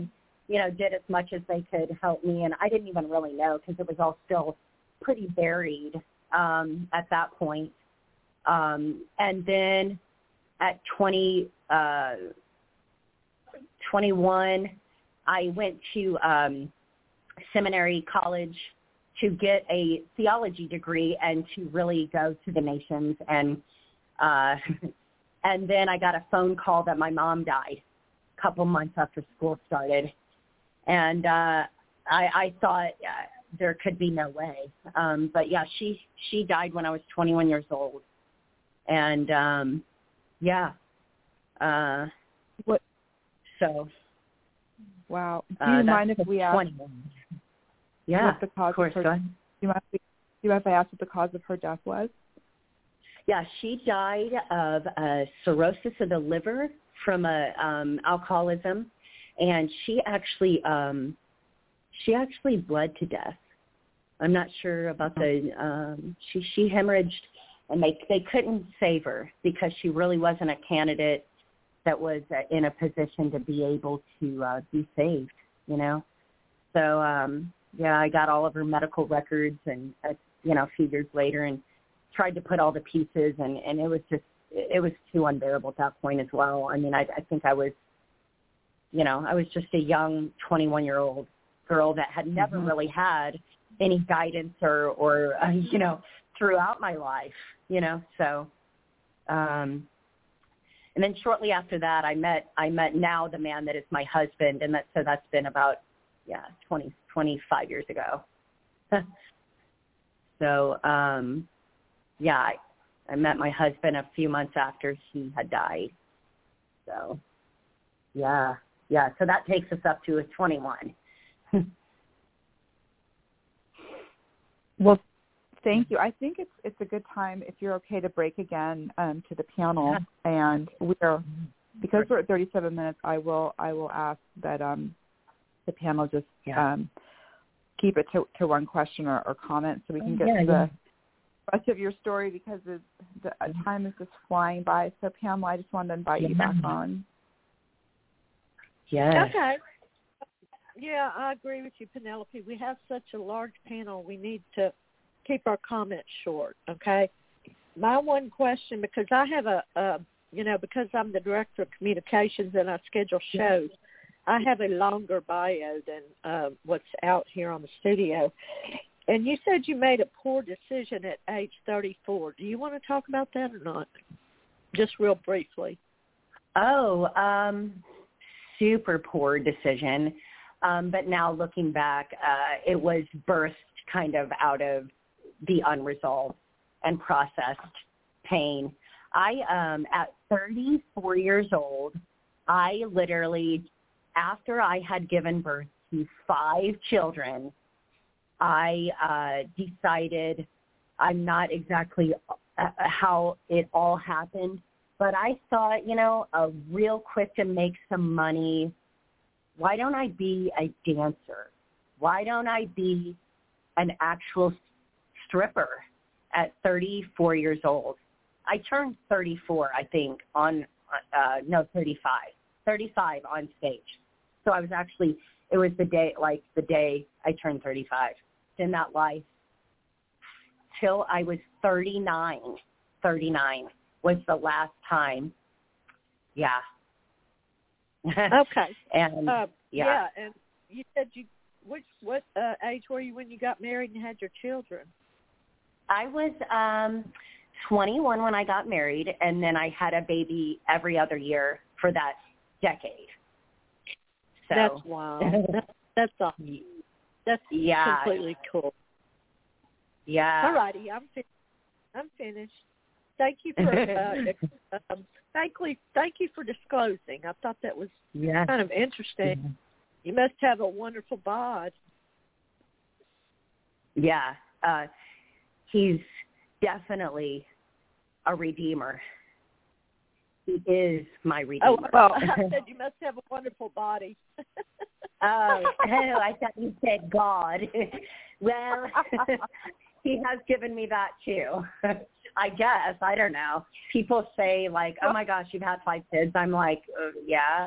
you know, did as much as they could help me. And I didn't even really know because it was all still pretty buried um, at that point. Um, and then at twenty, uh, twenty-one, I went to um, seminary college to get a theology degree and to really go to the nations. And uh, and then I got a phone call that my mom died a couple months after school started. And uh, I, I thought uh, there could be no way. Um, but, yeah, she, she died when I was twenty-one years old. And, um, yeah. Uh, what? So. Wow. Do Uh, you mind if we ask? twenty-one. Yeah, what the cause of course. Of her, go ahead. do you mind if, do you mind if I ask what the cause of her death was? Yeah, she died of uh, cirrhosis of the liver from a um, alcoholism, and she actually um, she actually bled to death. I'm not sure about the um, she she hemorrhaged, and they they couldn't save her because she really wasn't a candidate that was uh, in a position to be able to uh, be saved. You know, so um, yeah, I got all of her medical records, and uh, you know, a few years later, and tried to put all the pieces, and, and it was just, it was too unbearable at that point as well. I mean, I, I think I was, you know, I was just a young twenty-one-year-old girl that had never mm-hmm. really had any guidance or, or uh, you know, throughout my life, you know, so. Um, and then shortly after that, I met, I met now the man that is my husband, and that, so that's been about, yeah, twenty, twenty-five years ago. so, um, yeah, I, I met my husband a few months after he had died. So, yeah, yeah. So that takes us up to a twenty-one. Well, thank you. I think it's it's a good time, if you're okay, to break again um, to the panel. Yeah. And we're because we're at thirty-seven minutes. I will I will ask that um, the panel just yeah. um, keep it to, to one question or, or comment so we can get yeah, to the yeah. rest of your story, because the, the time is just flying by. So, Pamela, I just wanted to invite yeah. you back on. Yeah. Okay. Yeah, I agree with you, Penelope. We have such a large panel. We need to keep our comments short, okay? My one question, because I have a, a you know, because I'm the director of communications and I schedule shows, I have a longer bio than uh, what's out here on the studio. And you said you made a poor decision at age thirty-four. Do you want to talk about that or not? Just real briefly. Oh, um, super poor decision. Um, but now looking back, uh, it was birthed kind of out of the unresolved and processed pain. I, um, at thirty-four years old, I literally, after I had given birth to five children, I uh, decided, I'm not exactly uh, how it all happened, but I thought, you know, uh, real quick to make some money, why don't I be a dancer? Why don't I be an actual stripper at thirty-four years old? I turned thirty-four, I think, on, uh, no, thirty-five, thirty-five on stage. So I was actually, it was the day, like the day I turned thirty-five. In that life till I was thirty-nine. thirty-nine was the last time. Yeah. Okay. and uh, yeah. yeah, and you said you which what uh, age were you when you got married and had your children? I was um twenty-one when I got married, and then I had a baby every other year for that decade. So that's wild. that's that's awesome. That's yeah. completely cool. Yeah. All righty, I'm fin- I'm finished. Thank you for uh, um, thank you thank you for disclosing. I thought that was yeah. kind of interesting. Yeah. You must have a wonderful bod. Yeah, uh, he's definitely a redeemer. He is my redeemer. Oh, well, I said you must have a wonderful body. oh, oh, I thought you said God. Well, he has given me that too. I guess. I don't know. People say like, oh my gosh, you've had five kids. I'm like, uh, yeah.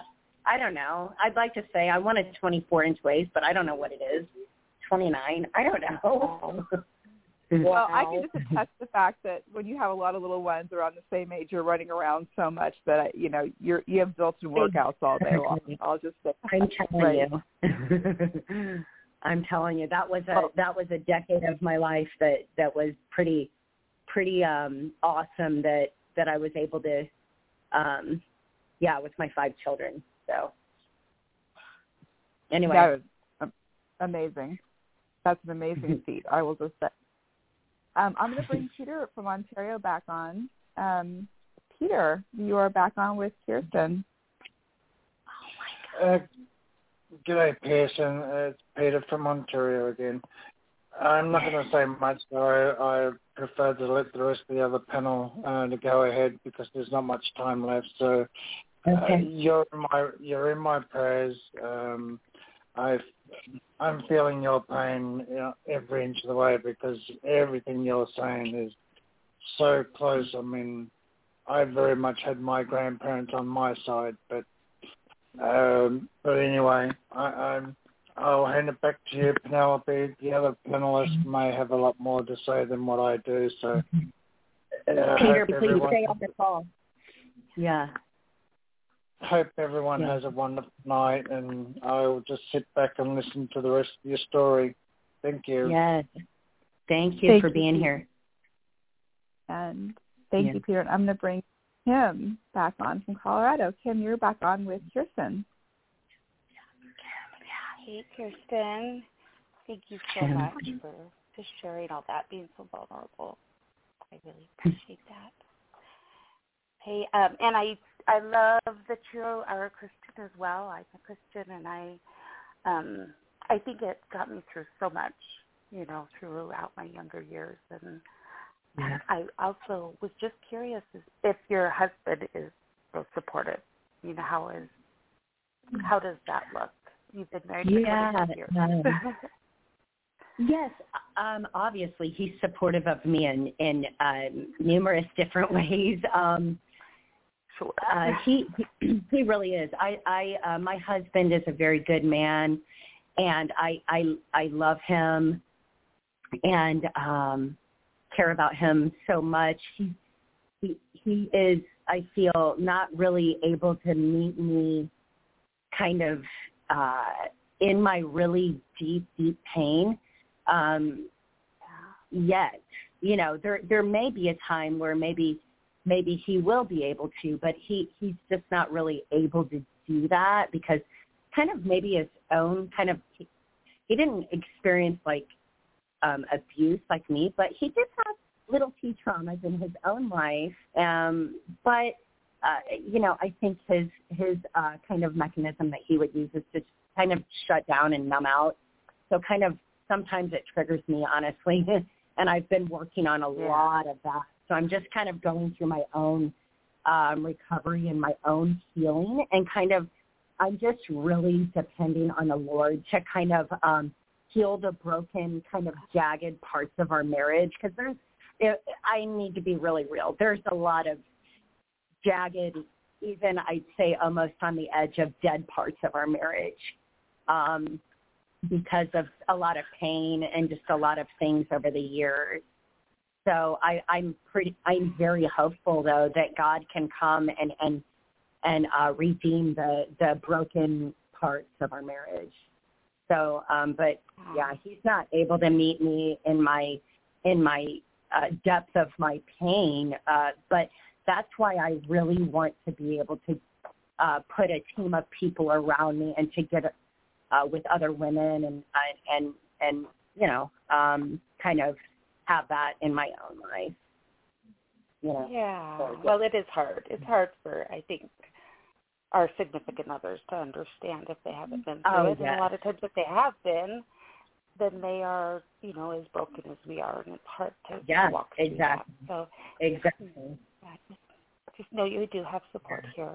I don't know. I'd like to say I want a twenty-four inch waist, but I don't know what it is. twenty-nine. I don't know. Well, I can just attest the fact that when you have a lot of little ones around the same age, you're running around so much that, you know, you're, you have built-in workouts all day long. I'll just say. I'm telling right. you. I'm telling you, that was a that was a decade of my life that, that was pretty pretty um, awesome that, that I was able to, um, yeah, with my five children. So anyway. That was amazing. That's an amazing feat, I will just say. Um, I'm going to bring Peter from Ontario back on. Um, Peter, you are back on with Kirsten. Oh, my God. Uh, G'day, Pearson. It's Peter from Ontario again. I'm not going to say much, though. I, I prefer to let the rest of the other panel uh, to go ahead because there's not much time left. So uh, okay. you're in my you're in my prayers. Um, I've, I'm feeling your pain, you know, every inch of the way because everything you're saying is so close. I mean, I very much had my grandparents on my side, but um, but anyway, I, I'm, I'll hand it back to you, Penelope. The other panelists may have a lot more to say than what I do. So, uh, Peter, please everyone, stay on the call. Yeah. Hope everyone yeah. has a wonderful night, and I'll just sit back and listen to the rest of your story. Thank you. Yes. Thank you thank for you, being Peter. here. And thank yeah. you, Peter. And I'm going to bring Kim back on from Colorado. Kim, you're back on with Kirsten. Hey, Kirsten. Thank you so much for just sharing all that, being so vulnerable. I really appreciate that. Hey, um, and I I love that you are a Christian as well. I'm a Christian, and I um, I think it got me through so much, you know, throughout my younger years. And Yeah. I also was just curious if your husband is so supportive. You know, how is how does that look? You've been married for Yeah. twenty-five years. Um, yes, um, obviously he's supportive of me in, in um, numerous different ways. Um, Sure. uh, he, he he really is. I, I uh, my husband is a very good man, and I I, I love him, and um, care about him so much. He he he is, I feel, not really able to meet me kind of uh, in my really deep, deep pain um, yet. You know, there there may be a time where maybe maybe he will be able to, but he, he's just not really able to do that because kind of maybe his own kind of, he, he didn't experience like um, abuse like me, but he did have little T traumas in his own life. Um, but, uh, you know, I think his, his uh, kind of mechanism that he would use is to kind of shut down and numb out. So kind of sometimes it triggers me, honestly. And I've been working on a yeah. lot of that. So I'm just kind of going through my own um, recovery and my own healing, and kind of I'm just really depending on the Lord to kind of um, heal the broken, kind of jagged parts of our marriage. Because there's, it, I need to be really real. There's a lot of jagged, even I'd say almost on the edge of dead parts of our marriage, um, because of a lot of pain and just a lot of things over the years. So I, I'm pretty, I'm very hopeful though that God can come and and and uh, redeem the the broken parts of our marriage. So, um, but yeah, he's not able to meet me in my in my uh, depth of my pain. Uh, but that's why I really want to be able to uh, put a team of people around me and to get uh, with other women and and and you know um, kind of have that in my own life. You know? Yeah. So, well, it is hard. It's hard for, I think, our significant others to understand if they haven't been through oh, it. yes. And a lot of times if they have been, then they are, you know, as broken as we are, and it's hard to yeah, walk through exactly. that. So exactly. Yeah, just, just know you do have support here.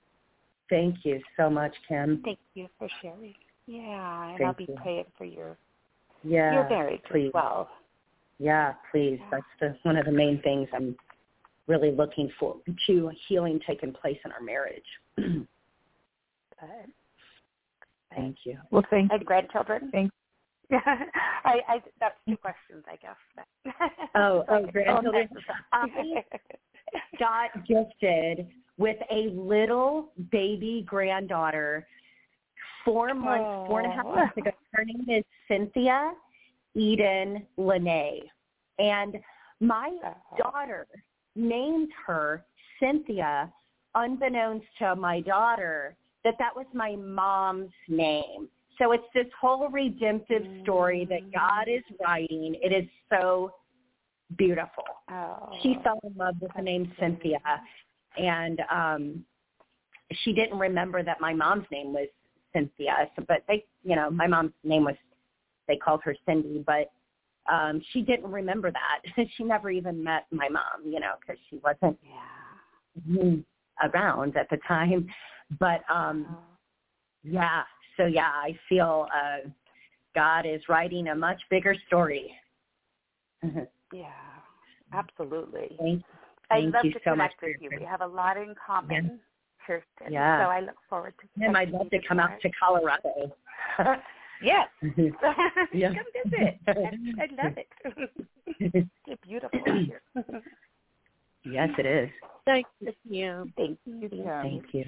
Thank you so much, Kim. Thank you for sharing. Yeah, and Thank I'll be you. praying for your, yeah, your marriage please. as well. Yeah, please. That's the, one of the main things I'm really looking for, to healing taking place in our marriage. But, Thank you. Well, thank and you. grandchildren? Thank Yeah, I, I, that's two questions, I guess. But Oh, oh, okay. grandchildren. I got gifted with a little baby granddaughter four months, Oh. four and a half months ago. Her name is Cynthia Eden Lene. And my daughter named her Cynthia, unbeknownst to my daughter, that that was my mom's name. So it's this whole redemptive story that God is writing. It is so beautiful. Oh. She fell in love with the name Cynthia, and um, she didn't remember that my mom's name was Cynthia. So, but they, you know, my mom's name was, they called her Cindy, but um, she didn't remember that. She never even met my mom, you know, because she wasn't Yeah. around at the time. But um, Oh. yeah, so yeah, I feel uh, God is writing a much bigger story. Yeah, absolutely. Thank, I'd thank love you to so much connect for with your you. We have a lot in common, Kirsten. Yeah. So I look forward to Tim, I'd love to come out to Colorado. Yes. Yeah. Come visit. I'd, I'd love it. It's beautiful here. Yes, it is. Thank you, Kim. Thank you. you. Thank you.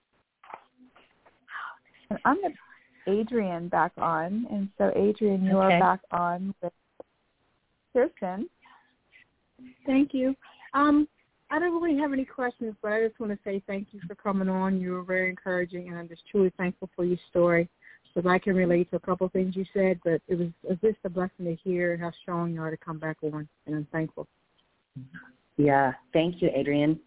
And I'm going to Adrian back on. And so, Adrian, you Okay. are back on with Kirsten. Thank you. Um, I don't really have any questions, but I just want to say thank you for coming on. You were very encouraging, and I'm just truly thankful for your story because I can relate to a couple of things you said, but it was, it was just a blessing to hear how strong you are to come back on, and I'm thankful. Yeah. Thank you, Adrian.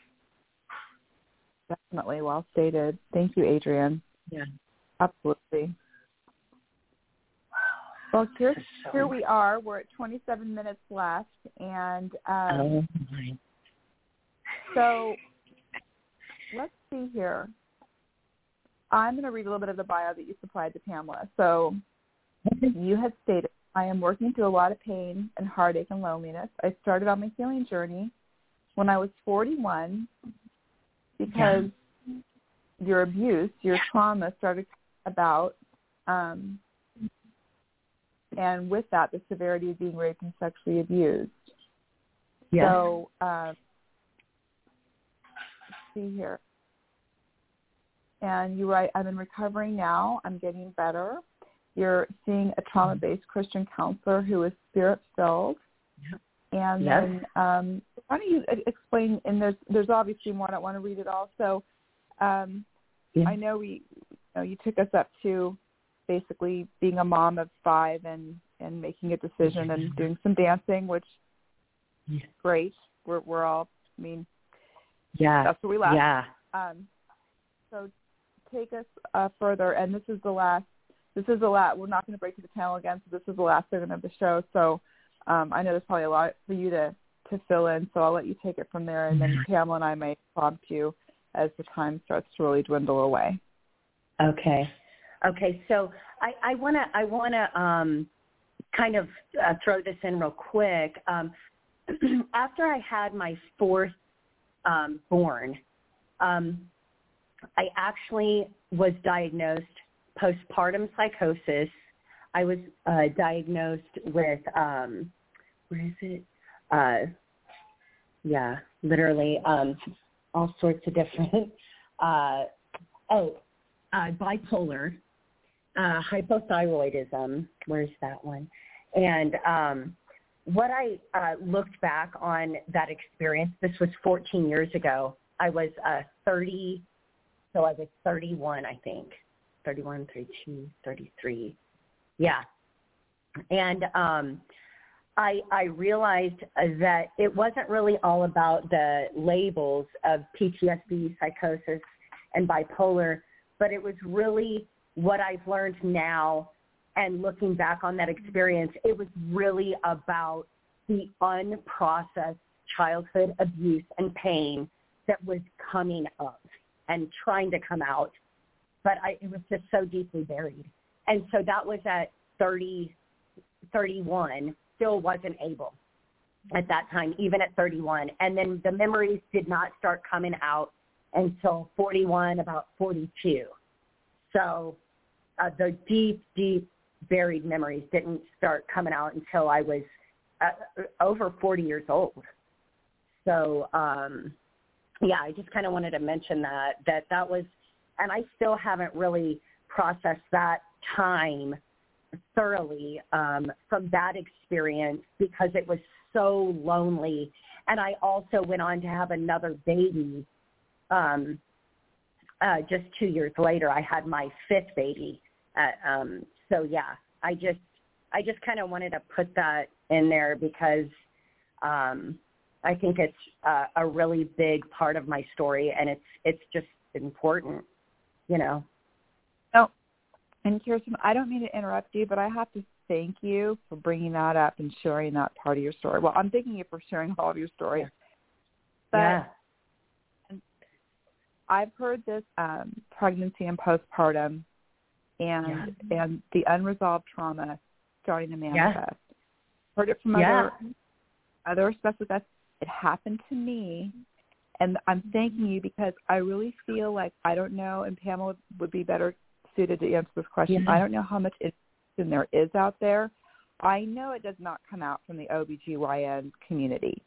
Definitely well stated. Thank you, Adrian. Yeah. Absolutely. Well, here, So- here we are. We're at twenty-seven minutes left, and um, Oh, my. so let's see here. I'm going to read a little bit of the bio that you supplied to Pamela. So you had stated, I am working through a lot of pain and heartache and loneliness. I started on my healing journey when I was forty-one because yeah. your abuse, your trauma started about, um, and with that, the severity of being raped and sexually abused. Yeah. So, um, let's see here. And you write, I'm in recovery now. I'm getting better. You're seeing a trauma-based Christian counselor who is spirit-filled. Yep. And Yep. then um, why don't you explain, and there's there's obviously more. I don't want to read it all. So um, Yeah. I know we, you know, you took us up to basically being a mom of five and, and making a decision and doing some dancing, which Yeah. is great. We're we're all, I mean, Yeah. that's where we left. Yeah. Um, so take us uh, further, and this is the last. This is the last. We're not going to break to the panel again, so this is the last segment of the show. So um, I know there's probably a lot for you to, to fill in, so I'll let you take it from there, and then Pamela and I may prompt you as the time starts to really dwindle away. Okay. Okay. So I, I want to I want to um, kind of uh, throw this in real quick. Um, after I had my fourth um, born, um, I actually was diagnosed postpartum psychosis. I was uh, diagnosed with, um, where is it? Uh, yeah, literally um, all sorts of different, uh, oh, uh, bipolar, uh, hypothyroidism. Where's that one? And um, what I uh, looked back on that experience, this was fourteen years ago. I was uh, thirty, so I was thirty-one, I think. thirty-one, thirty-two, thirty-three. Yeah. And um, I, I realized that it wasn't really all about the labels of P T S D, psychosis, and bipolar, but it was really what I've learned now and looking back on that experience, it was really about the unprocessed childhood abuse and pain that was coming up and trying to come out. But I, it was just so deeply buried. And so that was at thirty, thirty-one, still wasn't able at that time, even at thirty-one. And then the memories did not start coming out until forty-one, about forty-two. So uh, the deep, deep buried memories didn't start coming out until I was uh, over forty years old. So, um, yeah, I just kind of wanted to mention that, that that was, and I still haven't really processed that time thoroughly um, from that experience because it was so lonely. And I also went on to have another baby. Um, uh, just two years later, I had my fifth baby. Uh, um, so yeah, I just, I just kind of wanted to put that in there because um, I think it's uh, a really big part of my story, and it's, it's just important, you know. Oh, and Kirsten, I don't mean to interrupt you, but I have to thank you for bringing that up and sharing that part of your story. Well, I'm thanking you for sharing all of your story. But yeah. I've heard this um, pregnancy and postpartum and yeah. and the unresolved trauma starting to manifest. Yeah. Heard it from yeah. other other special guests. It happened to me, and I'm thanking you because I really feel like, I don't know, and Pamela would be better suited to answer this question. Yeah. I don't know how much information there is out there. I know it does not come out from the O B G Y N community.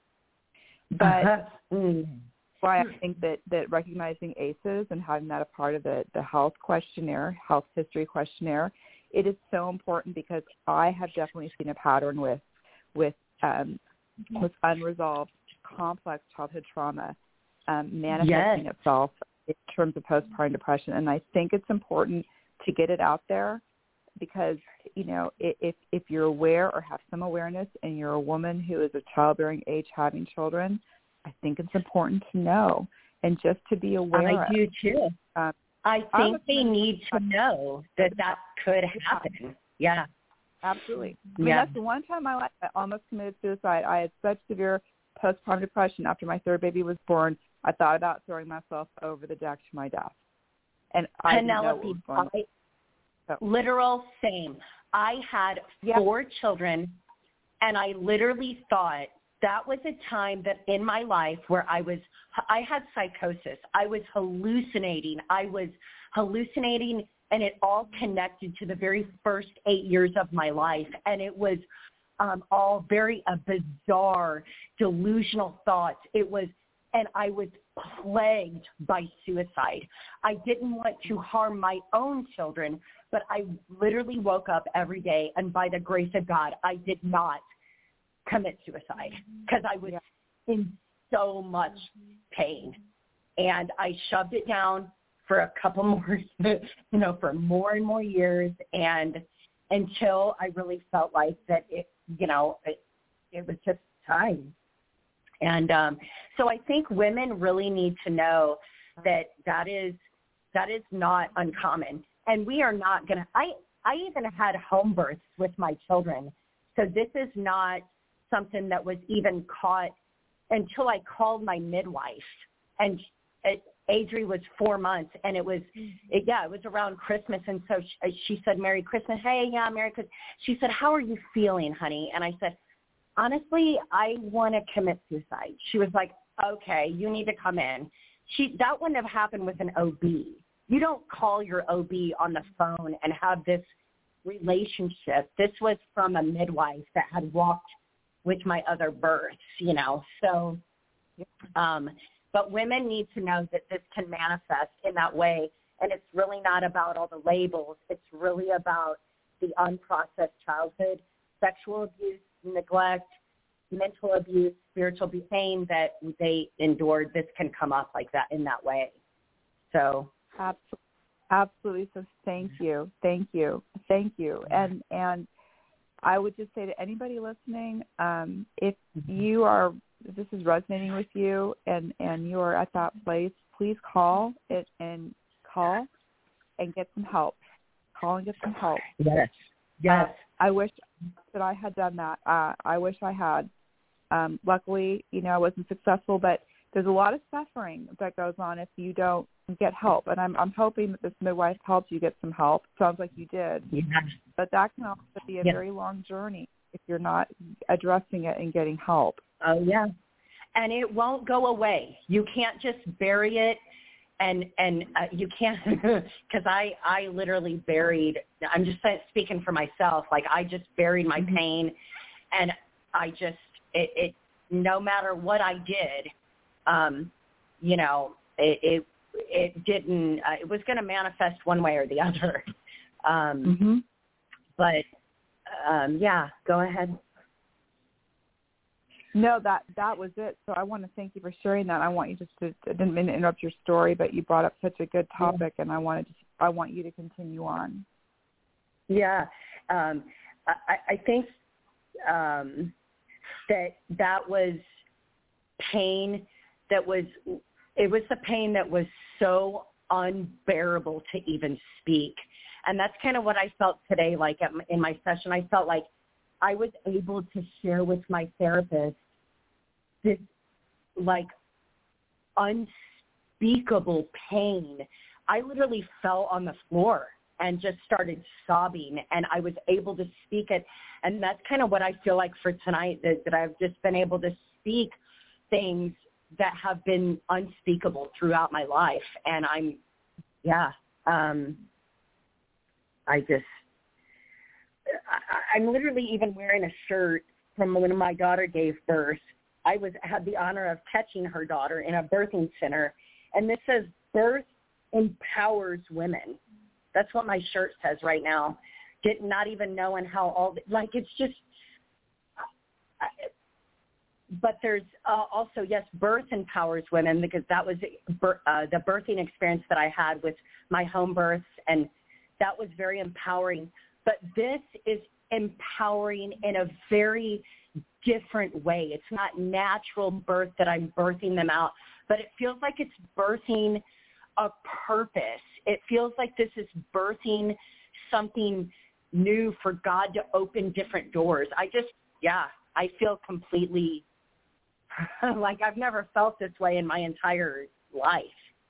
But uh-huh. mm. why I think that, that recognizing A C Es and having that a part of the, the health questionnaire, health history questionnaire, it is so important because I have definitely seen a pattern with with um, with unresolved complex childhood trauma um, manifesting yes. itself in terms of postpartum depression. And I think it's important to get it out there because, you know, if if you're aware or have some awareness and you're a woman who is of childbearing age having children, I think it's important to know and just to be aware. I do too. Um, I think they need to know that that could happen. Yeah. Absolutely. I mean, yeah. that's the one time in my life I almost committed suicide. I had such severe postpartum depression after my third baby was born. I thought about throwing myself over the deck to my death. And I Penelope, didn't know what was going on. So. Literal same. I had yeah. four children, and I literally thought that was a time that in my life where I was, I had psychosis. I was hallucinating. I was hallucinating, and it all connected to the very first eight years of my life. And it was um, all very uh, bizarre, delusional thoughts. It was, and I was plagued by suicide. I didn't want to harm my own children, but I literally woke up every day, and by the grace of God, I did not commit suicide because I was yeah. in so much pain. And I shoved it down for a couple more, you know, for more and more years, and until I really felt like that it, you know, it, it was just time. And um, so I think women really need to know that that is that is not uncommon. And we are not going to, I, I even had home births with my children. So this is not something that was even caught until I called my midwife. And it, Adri was four months, and it was, it, yeah, it was around Christmas. And so she, she said, Merry Christmas. Hey, yeah, Merry Christmas. She said, how are you feeling, honey? And I said, honestly, I want to commit suicide. She was like, okay, you need to come in. She, that wouldn't have happened with an O B. You don't call your O B on the phone and have this relationship. This was from a midwife that had walked with my other births, you know. So, um, but women need to know that this can manifest in that way. And it's really not about all the labels. It's really about the unprocessed childhood, sexual abuse, neglect, mental abuse, spiritual pain that they endured. This can come up like that in that way. So absolutely, absolutely. So thank you, thank you, thank you. And and I would just say to anybody listening, um, if you are, if this is resonating with you, and and you are at that place, please call it and call and get some help. Call and get some help. Yes. Yes. Uh, I wish that I had done that. Uh, I wish I had. Um, luckily, you know, I wasn't successful, but there's a lot of suffering that goes on if you don't get help. And I'm, I'm hoping that this midwife helped you get some help. Sounds like you did. Yeah. But that can also be a yeah. very long journey if you're not addressing it and getting help. Oh, yeah. And it won't go away. You can't just bury it and and uh, you can't, because I I literally buried. I'm just speaking for myself. Like I just buried my Mm-hmm. pain, and I just it, it no matter what I did, um, you know, it it, it didn't. Uh, it was going to manifest one way or the other. Um, Mm-hmm. But um, yeah, go ahead. No, that that was it. So I want to thank you for sharing that. I want you just to, I didn't mean to interrupt your story, but you brought up such a good topic, and I wanted to, I want you to continue on. Yeah, um, I, I think um, that that was pain. That was it was the pain that was so unbearable to even speak, and that's kind of what I felt today. Like at my, in my session, I felt like I was able to share with my therapist this like unspeakable pain. I literally fell on the floor and just started sobbing, and I was able to speak it. And that's kind of what I feel like for tonight, that, that I've just been able to speak things that have been unspeakable throughout my life. And I'm, yeah, um, I just, I, I'm literally even wearing a shirt from when my daughter gave birth. I was had the honor of catching her daughter in a birthing center, and this says "Birth Empowers Women." That's what my shirt says right now. Did not even knowing how all like it's just. But there's uh, also yes, birth empowers women, because that was uh, the birthing experience that I had with my home births, and that was very empowering. But this is empowering in a very different way. It's not natural birth that I'm birthing them out, but it feels like it's birthing a purpose. It feels like this is birthing something new for God to open different doors. I just, yeah, I feel completely like I've never felt this way in my entire life.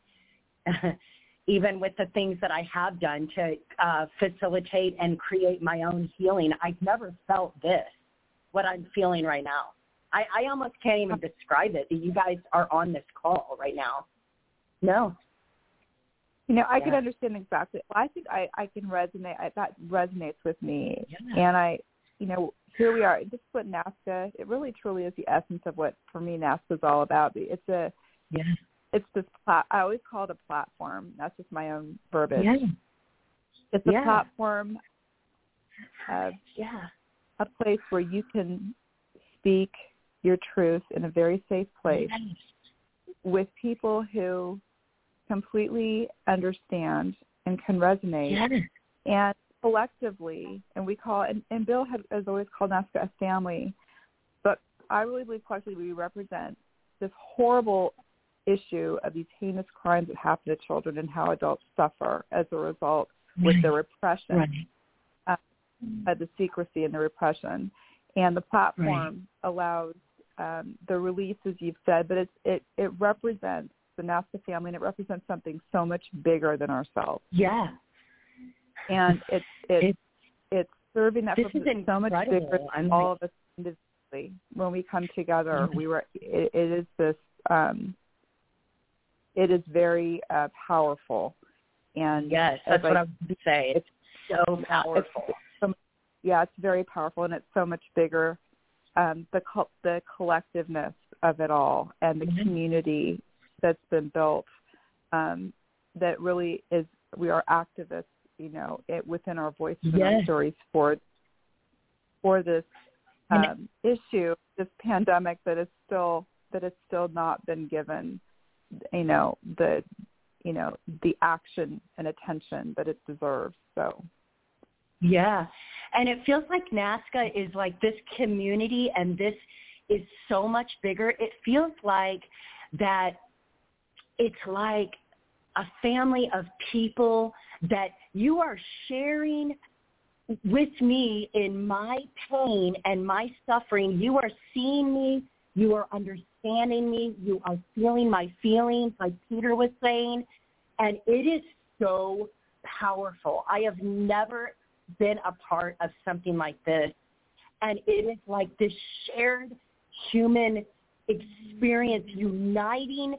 Even with the things that I have done to uh, facilitate and create my own healing, I've never felt this, what I'm feeling right now. I, I almost can't even describe it, that you guys are on this call right now. No. You know, I Yeah. can understand exactly. I think I, I can resonate. I, that resonates with me. Yeah. And I, you know, here we are. This is what NAASCA, it really truly is the essence of what, for me, NAASCA is all about. It's a, Yeah. it's this, plat- I always call it a platform. That's just my own verbiage. Yeah. It's a Yeah. platform of Yeah. a place where you can speak your truth in a very safe place Yes. with people who completely understand and can resonate. Yes. And collectively, and we call, and, and Bill had, has always called NAASCA a family, but I really believe collectively we represent this horrible issue of these heinous crimes that happen to children and how adults suffer as a result with the repression, Right. uh, uh, the secrecy and the repression. And the platform Right. allows um, the release, as you've said, but it's, it, it represents the NAASCA family, and it represents something so much bigger than ourselves. Yeah. And it's it's It's, it's serving that this purpose is so much bigger incredible. than I'm all like- of us individually. When we come together, Yeah. we were. It, it is this. Um, it is very uh, powerful, and yes, that's as what I, I was going to say. It's so powerful. It's so, yeah, it's very powerful, and it's so much bigger. Um, the co- the collectiveness of it all, and the Mhm. community that's been built, um, that really is. We are activists, you know, it, within our voices and our Yes. stories for for this And um, issue, this pandemic that is still that has still not been given, you know, the you know the action and attention that it deserves. So. Yeah. And it feels like NAASCA is like this community, and this is so much bigger. It feels like that it's like a family of people that you are sharing with me in my pain and my suffering. You are seeing me. You are understanding me. You are feeling my feelings, like Peter was saying. And it is so powerful. I have never been a part of something like this. And it is like this shared human experience uniting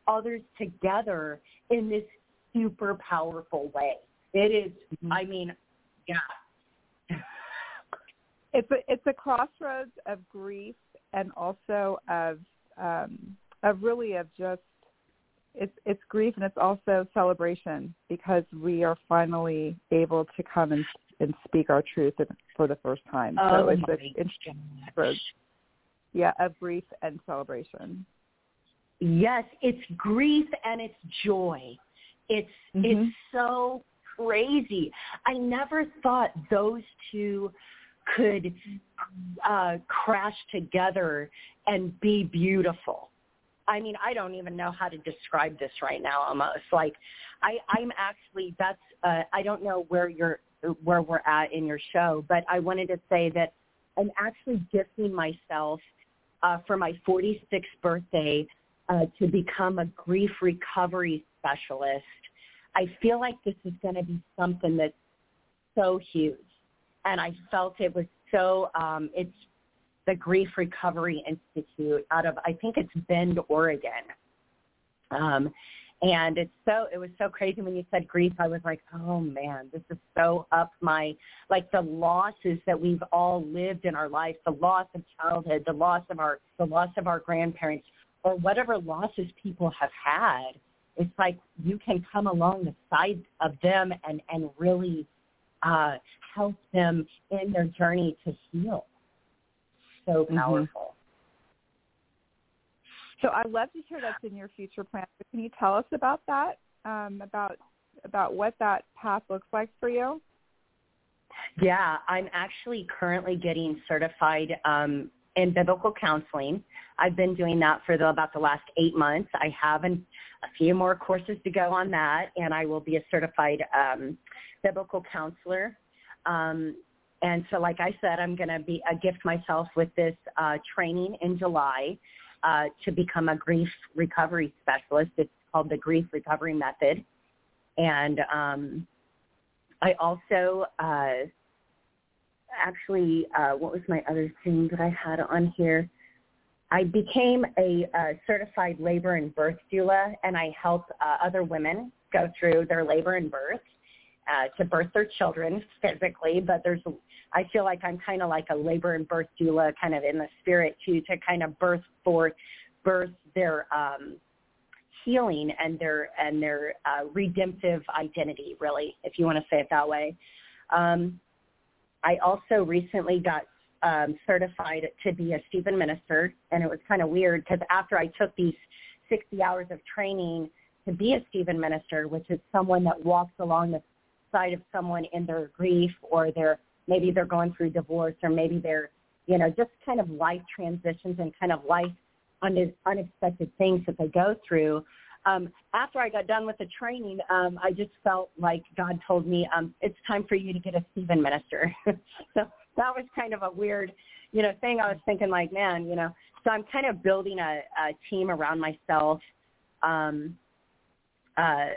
others together in this super powerful way. It is, mm-hmm. I mean, yeah. It's a, it's a crossroads of grief and also of, um, of really of just, it's, it's grief and it's also celebration because we are finally able to come and, and speak our truth for the first time. Oh, so it's my an interesting crossroads, yeah, of grief and celebration. Yes, it's grief and it's joy. It's mm-hmm. it's so crazy. I never thought those two could uh, crash together and be beautiful. I mean, I don't even know how to describe this right now. Almost like I, I'm actually that's uh, I don't know where you're where we're at in your show, but I wanted to say that I'm actually gifting myself uh, for my forty-sixth birthday uh, to become a grief recovery specialist. I feel like this is going to be something that's so huge, and I felt it was so. Um, it's the Grief Recovery Institute out of I think it's Bend, Oregon, um, and it's so. It was so crazy when you said grief. I was like, oh man, this is so up my like the losses that we've all lived in our life, the loss of childhood, the loss of our the loss of our grandparents, or whatever losses people have had. It's like you can come along the side of them and, and really uh, help them in their journey to heal. So powerful. Mm-hmm. So I'd love to hear that's in your future plan. Can you tell us about that, um, about about what that path looks like for you? Yeah, I'm actually currently getting certified um, in biblical counseling. I've been doing that for the, about the last eight months. I have an, a few more courses to go on that, and I will be a certified um, biblical counselor. Um, and so, like I said, I'm going to be uh, gift myself with this uh, training in July uh, to become a grief recovery specialist. It's called the Grief Recovery Method. And um, I also uh, actually, uh, what was my other thing that I had on here? I became a uh, certified labor and birth doula, and I help uh, other women go through their labor and birth uh, to birth their children physically. But there's, I feel like I'm kind of like a labor and birth doula, kind of in the spirit too, to kind of birth forth, birth their um, healing and their and their uh, redemptive identity, really, if you want to say it that way. Um, I also recently got Um, certified to be a Stephen minister, and it was kind of weird because after I took these sixty hours of training to be a Stephen minister, which is someone that walks along the side of someone in their grief, or they're maybe they're going through divorce, or maybe they're, you know, just kind of life transitions and kind of life un- unexpected things that they go through. Um, after I got done with the training, um, I just felt like God told me, um, it's time for you to get a Stephen minister. So that was kind of a weird, you know, thing. I was thinking like, man, you know, so I'm kind of building a, a team around myself um, uh,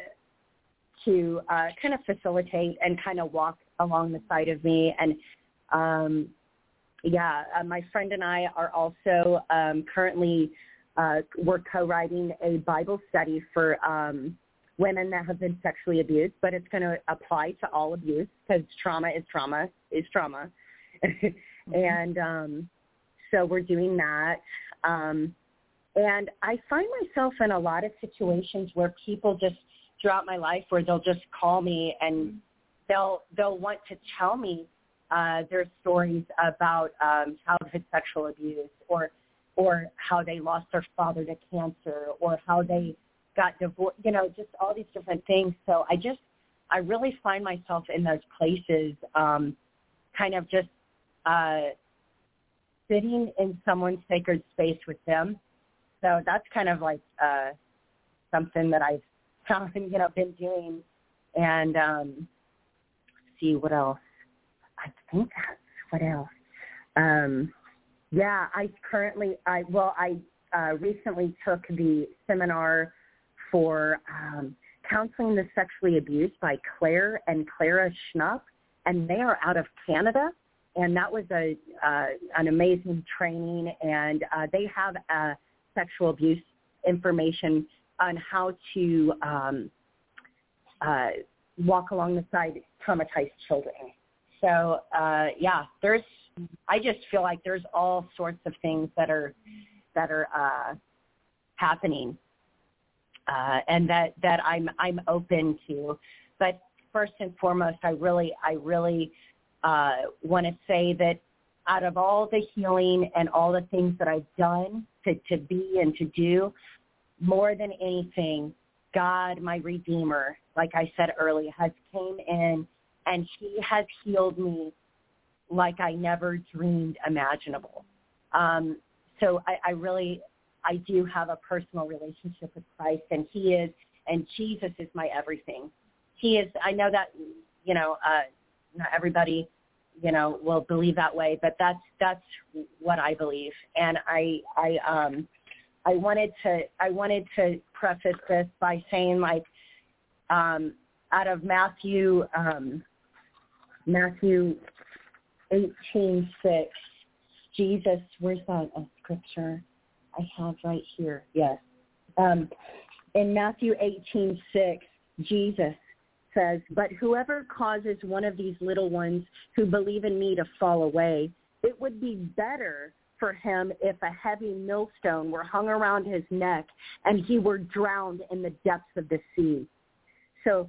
to uh, kind of facilitate and kind of walk along the side of me. And, um, yeah, uh, my friend and I are also um, currently, uh, we're co-writing a Bible study for um, women that have been sexually abused, but it's going to apply to all abuse because trauma is trauma is trauma. Mm-hmm. And um, so we're doing that. Um, and I find myself in a lot of situations where people just throughout my life where they'll just call me and they'll they'll want to tell me uh, their stories about um, childhood sexual abuse, or or how they lost their father to cancer, or how they got divorced, you know, just all these different things. So I just, I really find myself in those places um, kind of just uh, sitting in someone's sacred space with them. So that's kind of like uh, something that I've found, you know, been doing. And um, see what else. I think that's what else. Um, yeah, I currently, I well, I uh, recently took the seminar for um, Counseling the Sexually Abused by Claire and Clara Schnupp, and they are out of Canada. And that was a uh, an amazing training, and uh, they have uh, sexual abuse information on how to um, uh, walk alongside traumatized children. So, uh, yeah, there's, I just feel like there's all sorts of things that are, that are uh, happening uh, and that, that I'm, I'm open to. But first and foremost, I really, I really uh, want to say that out of all the healing and all the things that I've done to, to be and to do, more than anything, God, my Redeemer, like I said earlier, has came in and he has healed me like I never dreamed imaginable. Um, so I, I really, I do have a personal relationship with Christ, and he is, and Jesus is my everything. He is, I know that, you know, uh, not everybody, you know, will believe that way, but that's, that's what I believe. And I, I, um, I wanted to, I wanted to preface this by saying, like, um, out of Matthew, um, Matthew eighteen six, Jesus, where's that uh, scripture I have right here? Yes. Um, in Matthew eighteen six, Jesus says, but whoever causes one of these little ones who believe in me to fall away, it would be better for him if a heavy millstone were hung around his neck and he were drowned in the depths of the sea. So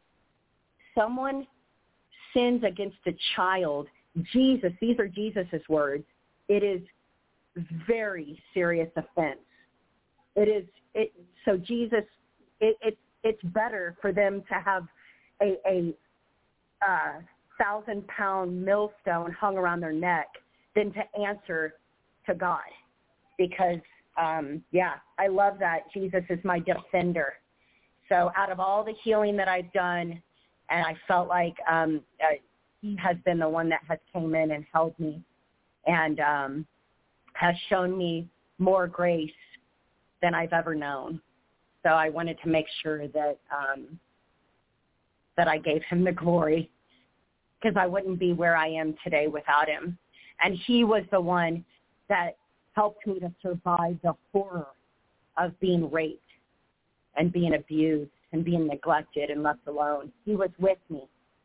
someone sins against a child, Jesus, these are Jesus's words, it is very serious offense. It is, it, so Jesus, it, it, it's better for them to have a, a uh, thousand-pound millstone hung around their neck than to answer to God. Because, um, yeah, I love that. Jesus is my defender. So out of all the healing that I've done, and I felt like um, uh, he has been the one that has came in and held me and um, has shown me more grace than I've ever known. So I wanted to make sure that um, that I gave him the glory, because I wouldn't be where I am today without him. And he was the one that helped me to survive the horror of being raped and being abused and being neglected and left alone. He was with me.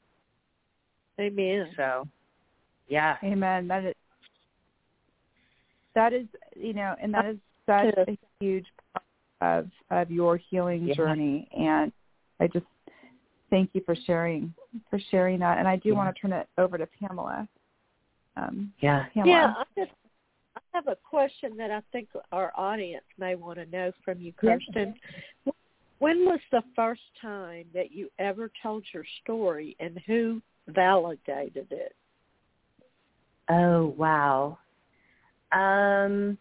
Amen. So, yeah. Amen. That is, that is, you know, and that is such a huge part of, of your healing yeah. journey. And I just thank you for sharing, for sharing that. And I do yeah. want to turn it over to Pamela. Um, yeah. Pamela. Yeah. I just, I have a question that I think our audience may want to know from you, Kirsten. Yeah. When was the first time that you ever told your story, and who validated it? Oh, wow. Um,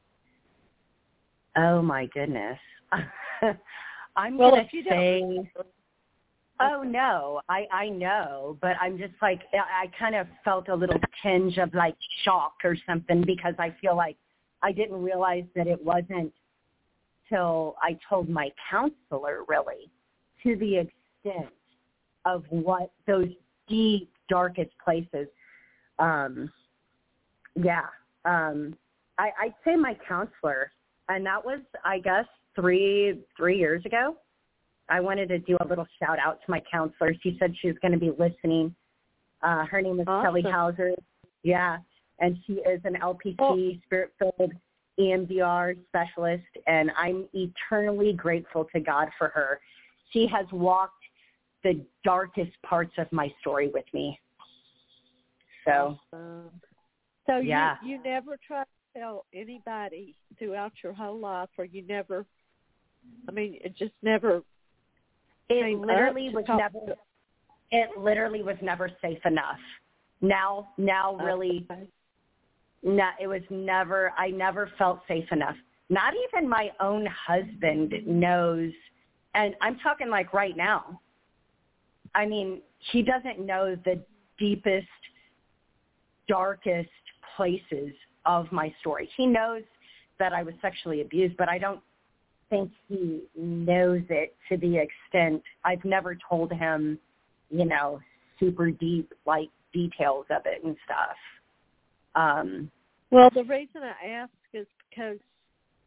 oh, my goodness. I'm well, going to say, oh, no, I, I know, but I'm just like, I kind of felt a little tinge of like shock or something, because I feel like I didn't realize that it wasn't till I told my counselor, really, to the extent of what those deep, darkest places. Um, yeah, um, I, I'd say my counselor, and that was, I guess, three three years ago. I wanted to do a little shout out to my counselor. She said she was going to be listening. Uh, her name is awesome. Kelly Hauser. Yeah, and she is an L P C, oh. Spirit-filled E M D R specialist, and I'm eternally grateful to God for her. She has walked the darkest parts of my story with me. So, awesome. so yeah. you, you never tried to tell anybody throughout your whole life, or you never, I mean, it just never It literally was talk. never, it literally was never safe enough. Now, now really, okay. no, it was never, I never felt safe enough. Not even my own husband knows, and I'm talking like right now. I mean, he doesn't know the deepest, darkest places of my story. He knows that I was sexually abused, but I don't think he knows it to the extent. I've never told him, you know, super deep, like, details of it and stuff. Um, well, the reason I ask is because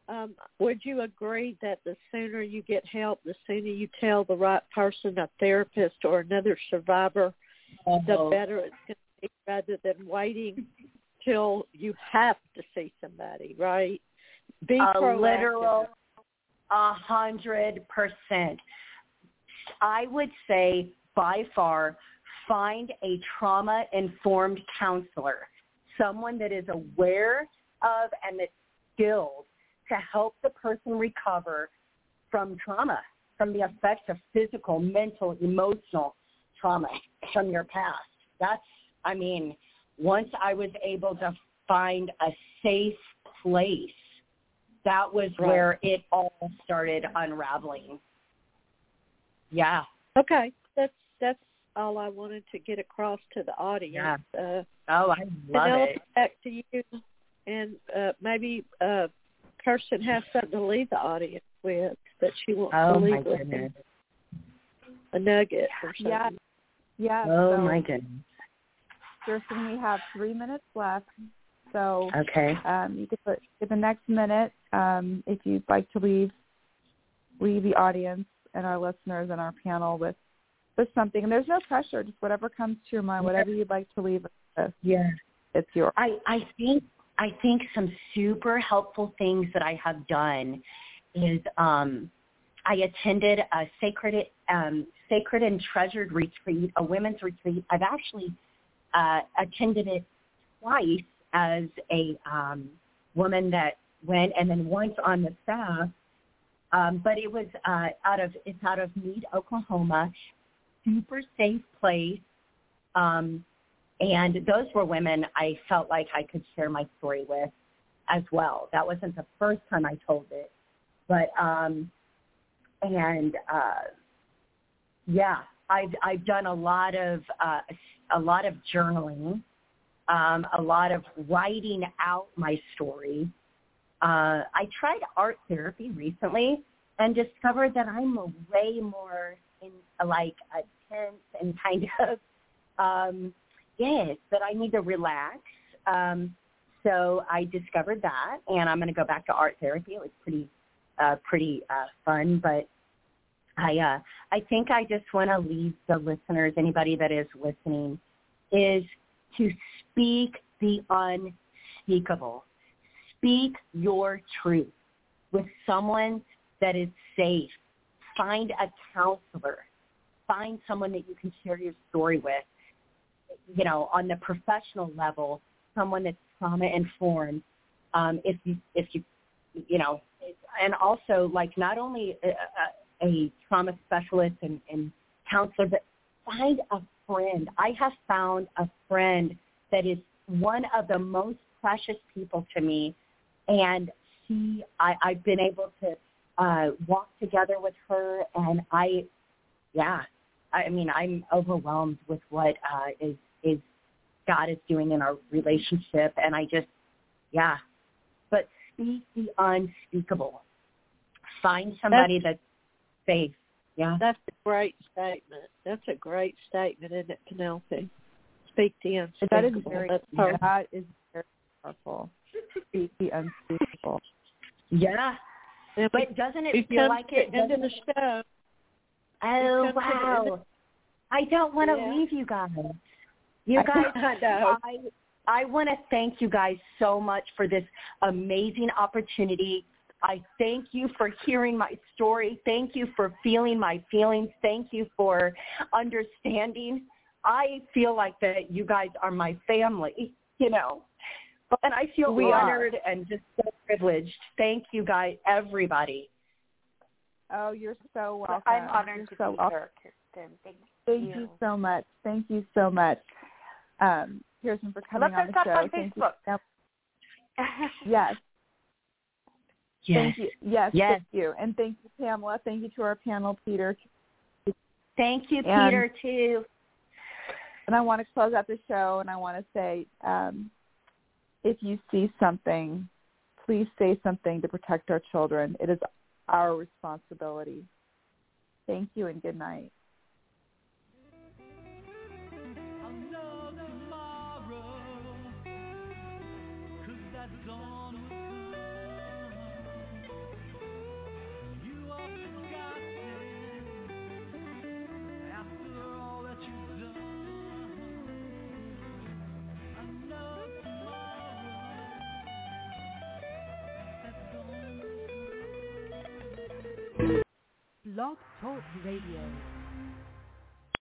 um, would you agree that the sooner you get help, the sooner you tell the right person, a therapist or another survivor, oh. the better it's going to be, rather than waiting till you have to see somebody, right? Be a proactive. literal a hundred percent. I would say by far, find a trauma-informed counselor, someone that is aware of and that's skilled to help the person recover from trauma, from the effects of physical, mental, emotional trauma from your past. That's, I mean, once I was able to find a safe place, that was right. where it all started unraveling. Yeah. Okay. That's that's all I wanted to get across to the audience. Yeah. Uh, oh, I love it. Back to you, and uh, maybe uh, Kirsten has something to leave the audience with that she wants oh, to leave with goodness. a nugget or something. Yeah. Yeah. Oh, so, my goodness. Kirsten, we have three minutes left. So okay. um, you could put in the next minute um, if you'd like to leave leave the audience and our listeners and our panel with, with something. And there's no pressure, just whatever comes to your mind, whatever you'd like to leave with. Yeah. It's yours. I, I think I think some super helpful things that I have done is um, I attended a sacred um, sacred and treasured retreat, a women's retreat. I've actually uh, attended it twice as a um, woman that went, and then once on the staff. Um, but it was uh, out of it's out of Meade, Oklahoma. Super safe place, um, and those were women I felt like I could share my story with as well. That wasn't the first time I told it, but um, and uh, yeah, I've I've done a lot of uh, a lot of journaling. Um, a lot of writing out my story. Uh, I tried art therapy recently and discovered that I'm a way more in like a tense and kind of, um, yes, that I need to relax. Um, so I discovered that, and I'm going to go back to art therapy. It was pretty, uh, pretty uh, fun, but I, uh, I think I just want to leave the listeners, anybody that is listening, is to speak the unspeakable. Speak your truth with someone that is safe. Find a counselor. Find someone that you can share your story with. You know, on the professional level, someone that's trauma-informed. Um, if you, if you, you know, and also like not only a, a trauma specialist and, and counselor, but find a friend. I have found a friend that is one of the most precious people to me, and she, I, I've been able to uh, walk together with her, and I, yeah, I mean, I'm overwhelmed with what uh, is is God is doing in our relationship, and I just, yeah, but speak the unspeakable. Find somebody that's, that's safe. Yeah, that's a great statement. That's a great statement, isn't it, Penelope? Speak the unspeakable. That is very, that's that is very powerful. Speak the unspeakable. Yeah, and but we, doesn't it feel like it? Into the show. Oh wow! I don't want to yeah. leave you guys. You guys, I know. I, I want to thank you guys so much for this amazing opportunity. I thank you for hearing my story. Thank you for feeling my feelings. Thank you for understanding. I feel like that you guys are my family, you know, and I feel we honored are. and just so privileged. Thank you guys, everybody. Oh, you're so welcome. I'm honored you're to so be welcome. here, Kirsten. Thank, Thank you. you so much. Thank you so much, um, Kirsten, for coming Look on the us show. up on Thank Facebook. you. Yes. Yes. Thank you. Yes, yes. thank you. And thank you, Pamela. Thank you to our panel, Peter. Thank you, and, Peter, too. And I want to close out the show, and I want to say, um, if you see something, please say something to protect our children. It is our responsibility. Thank you, and good night. Tomorrow, 'cause that dawn will come. Blog Talk Radio.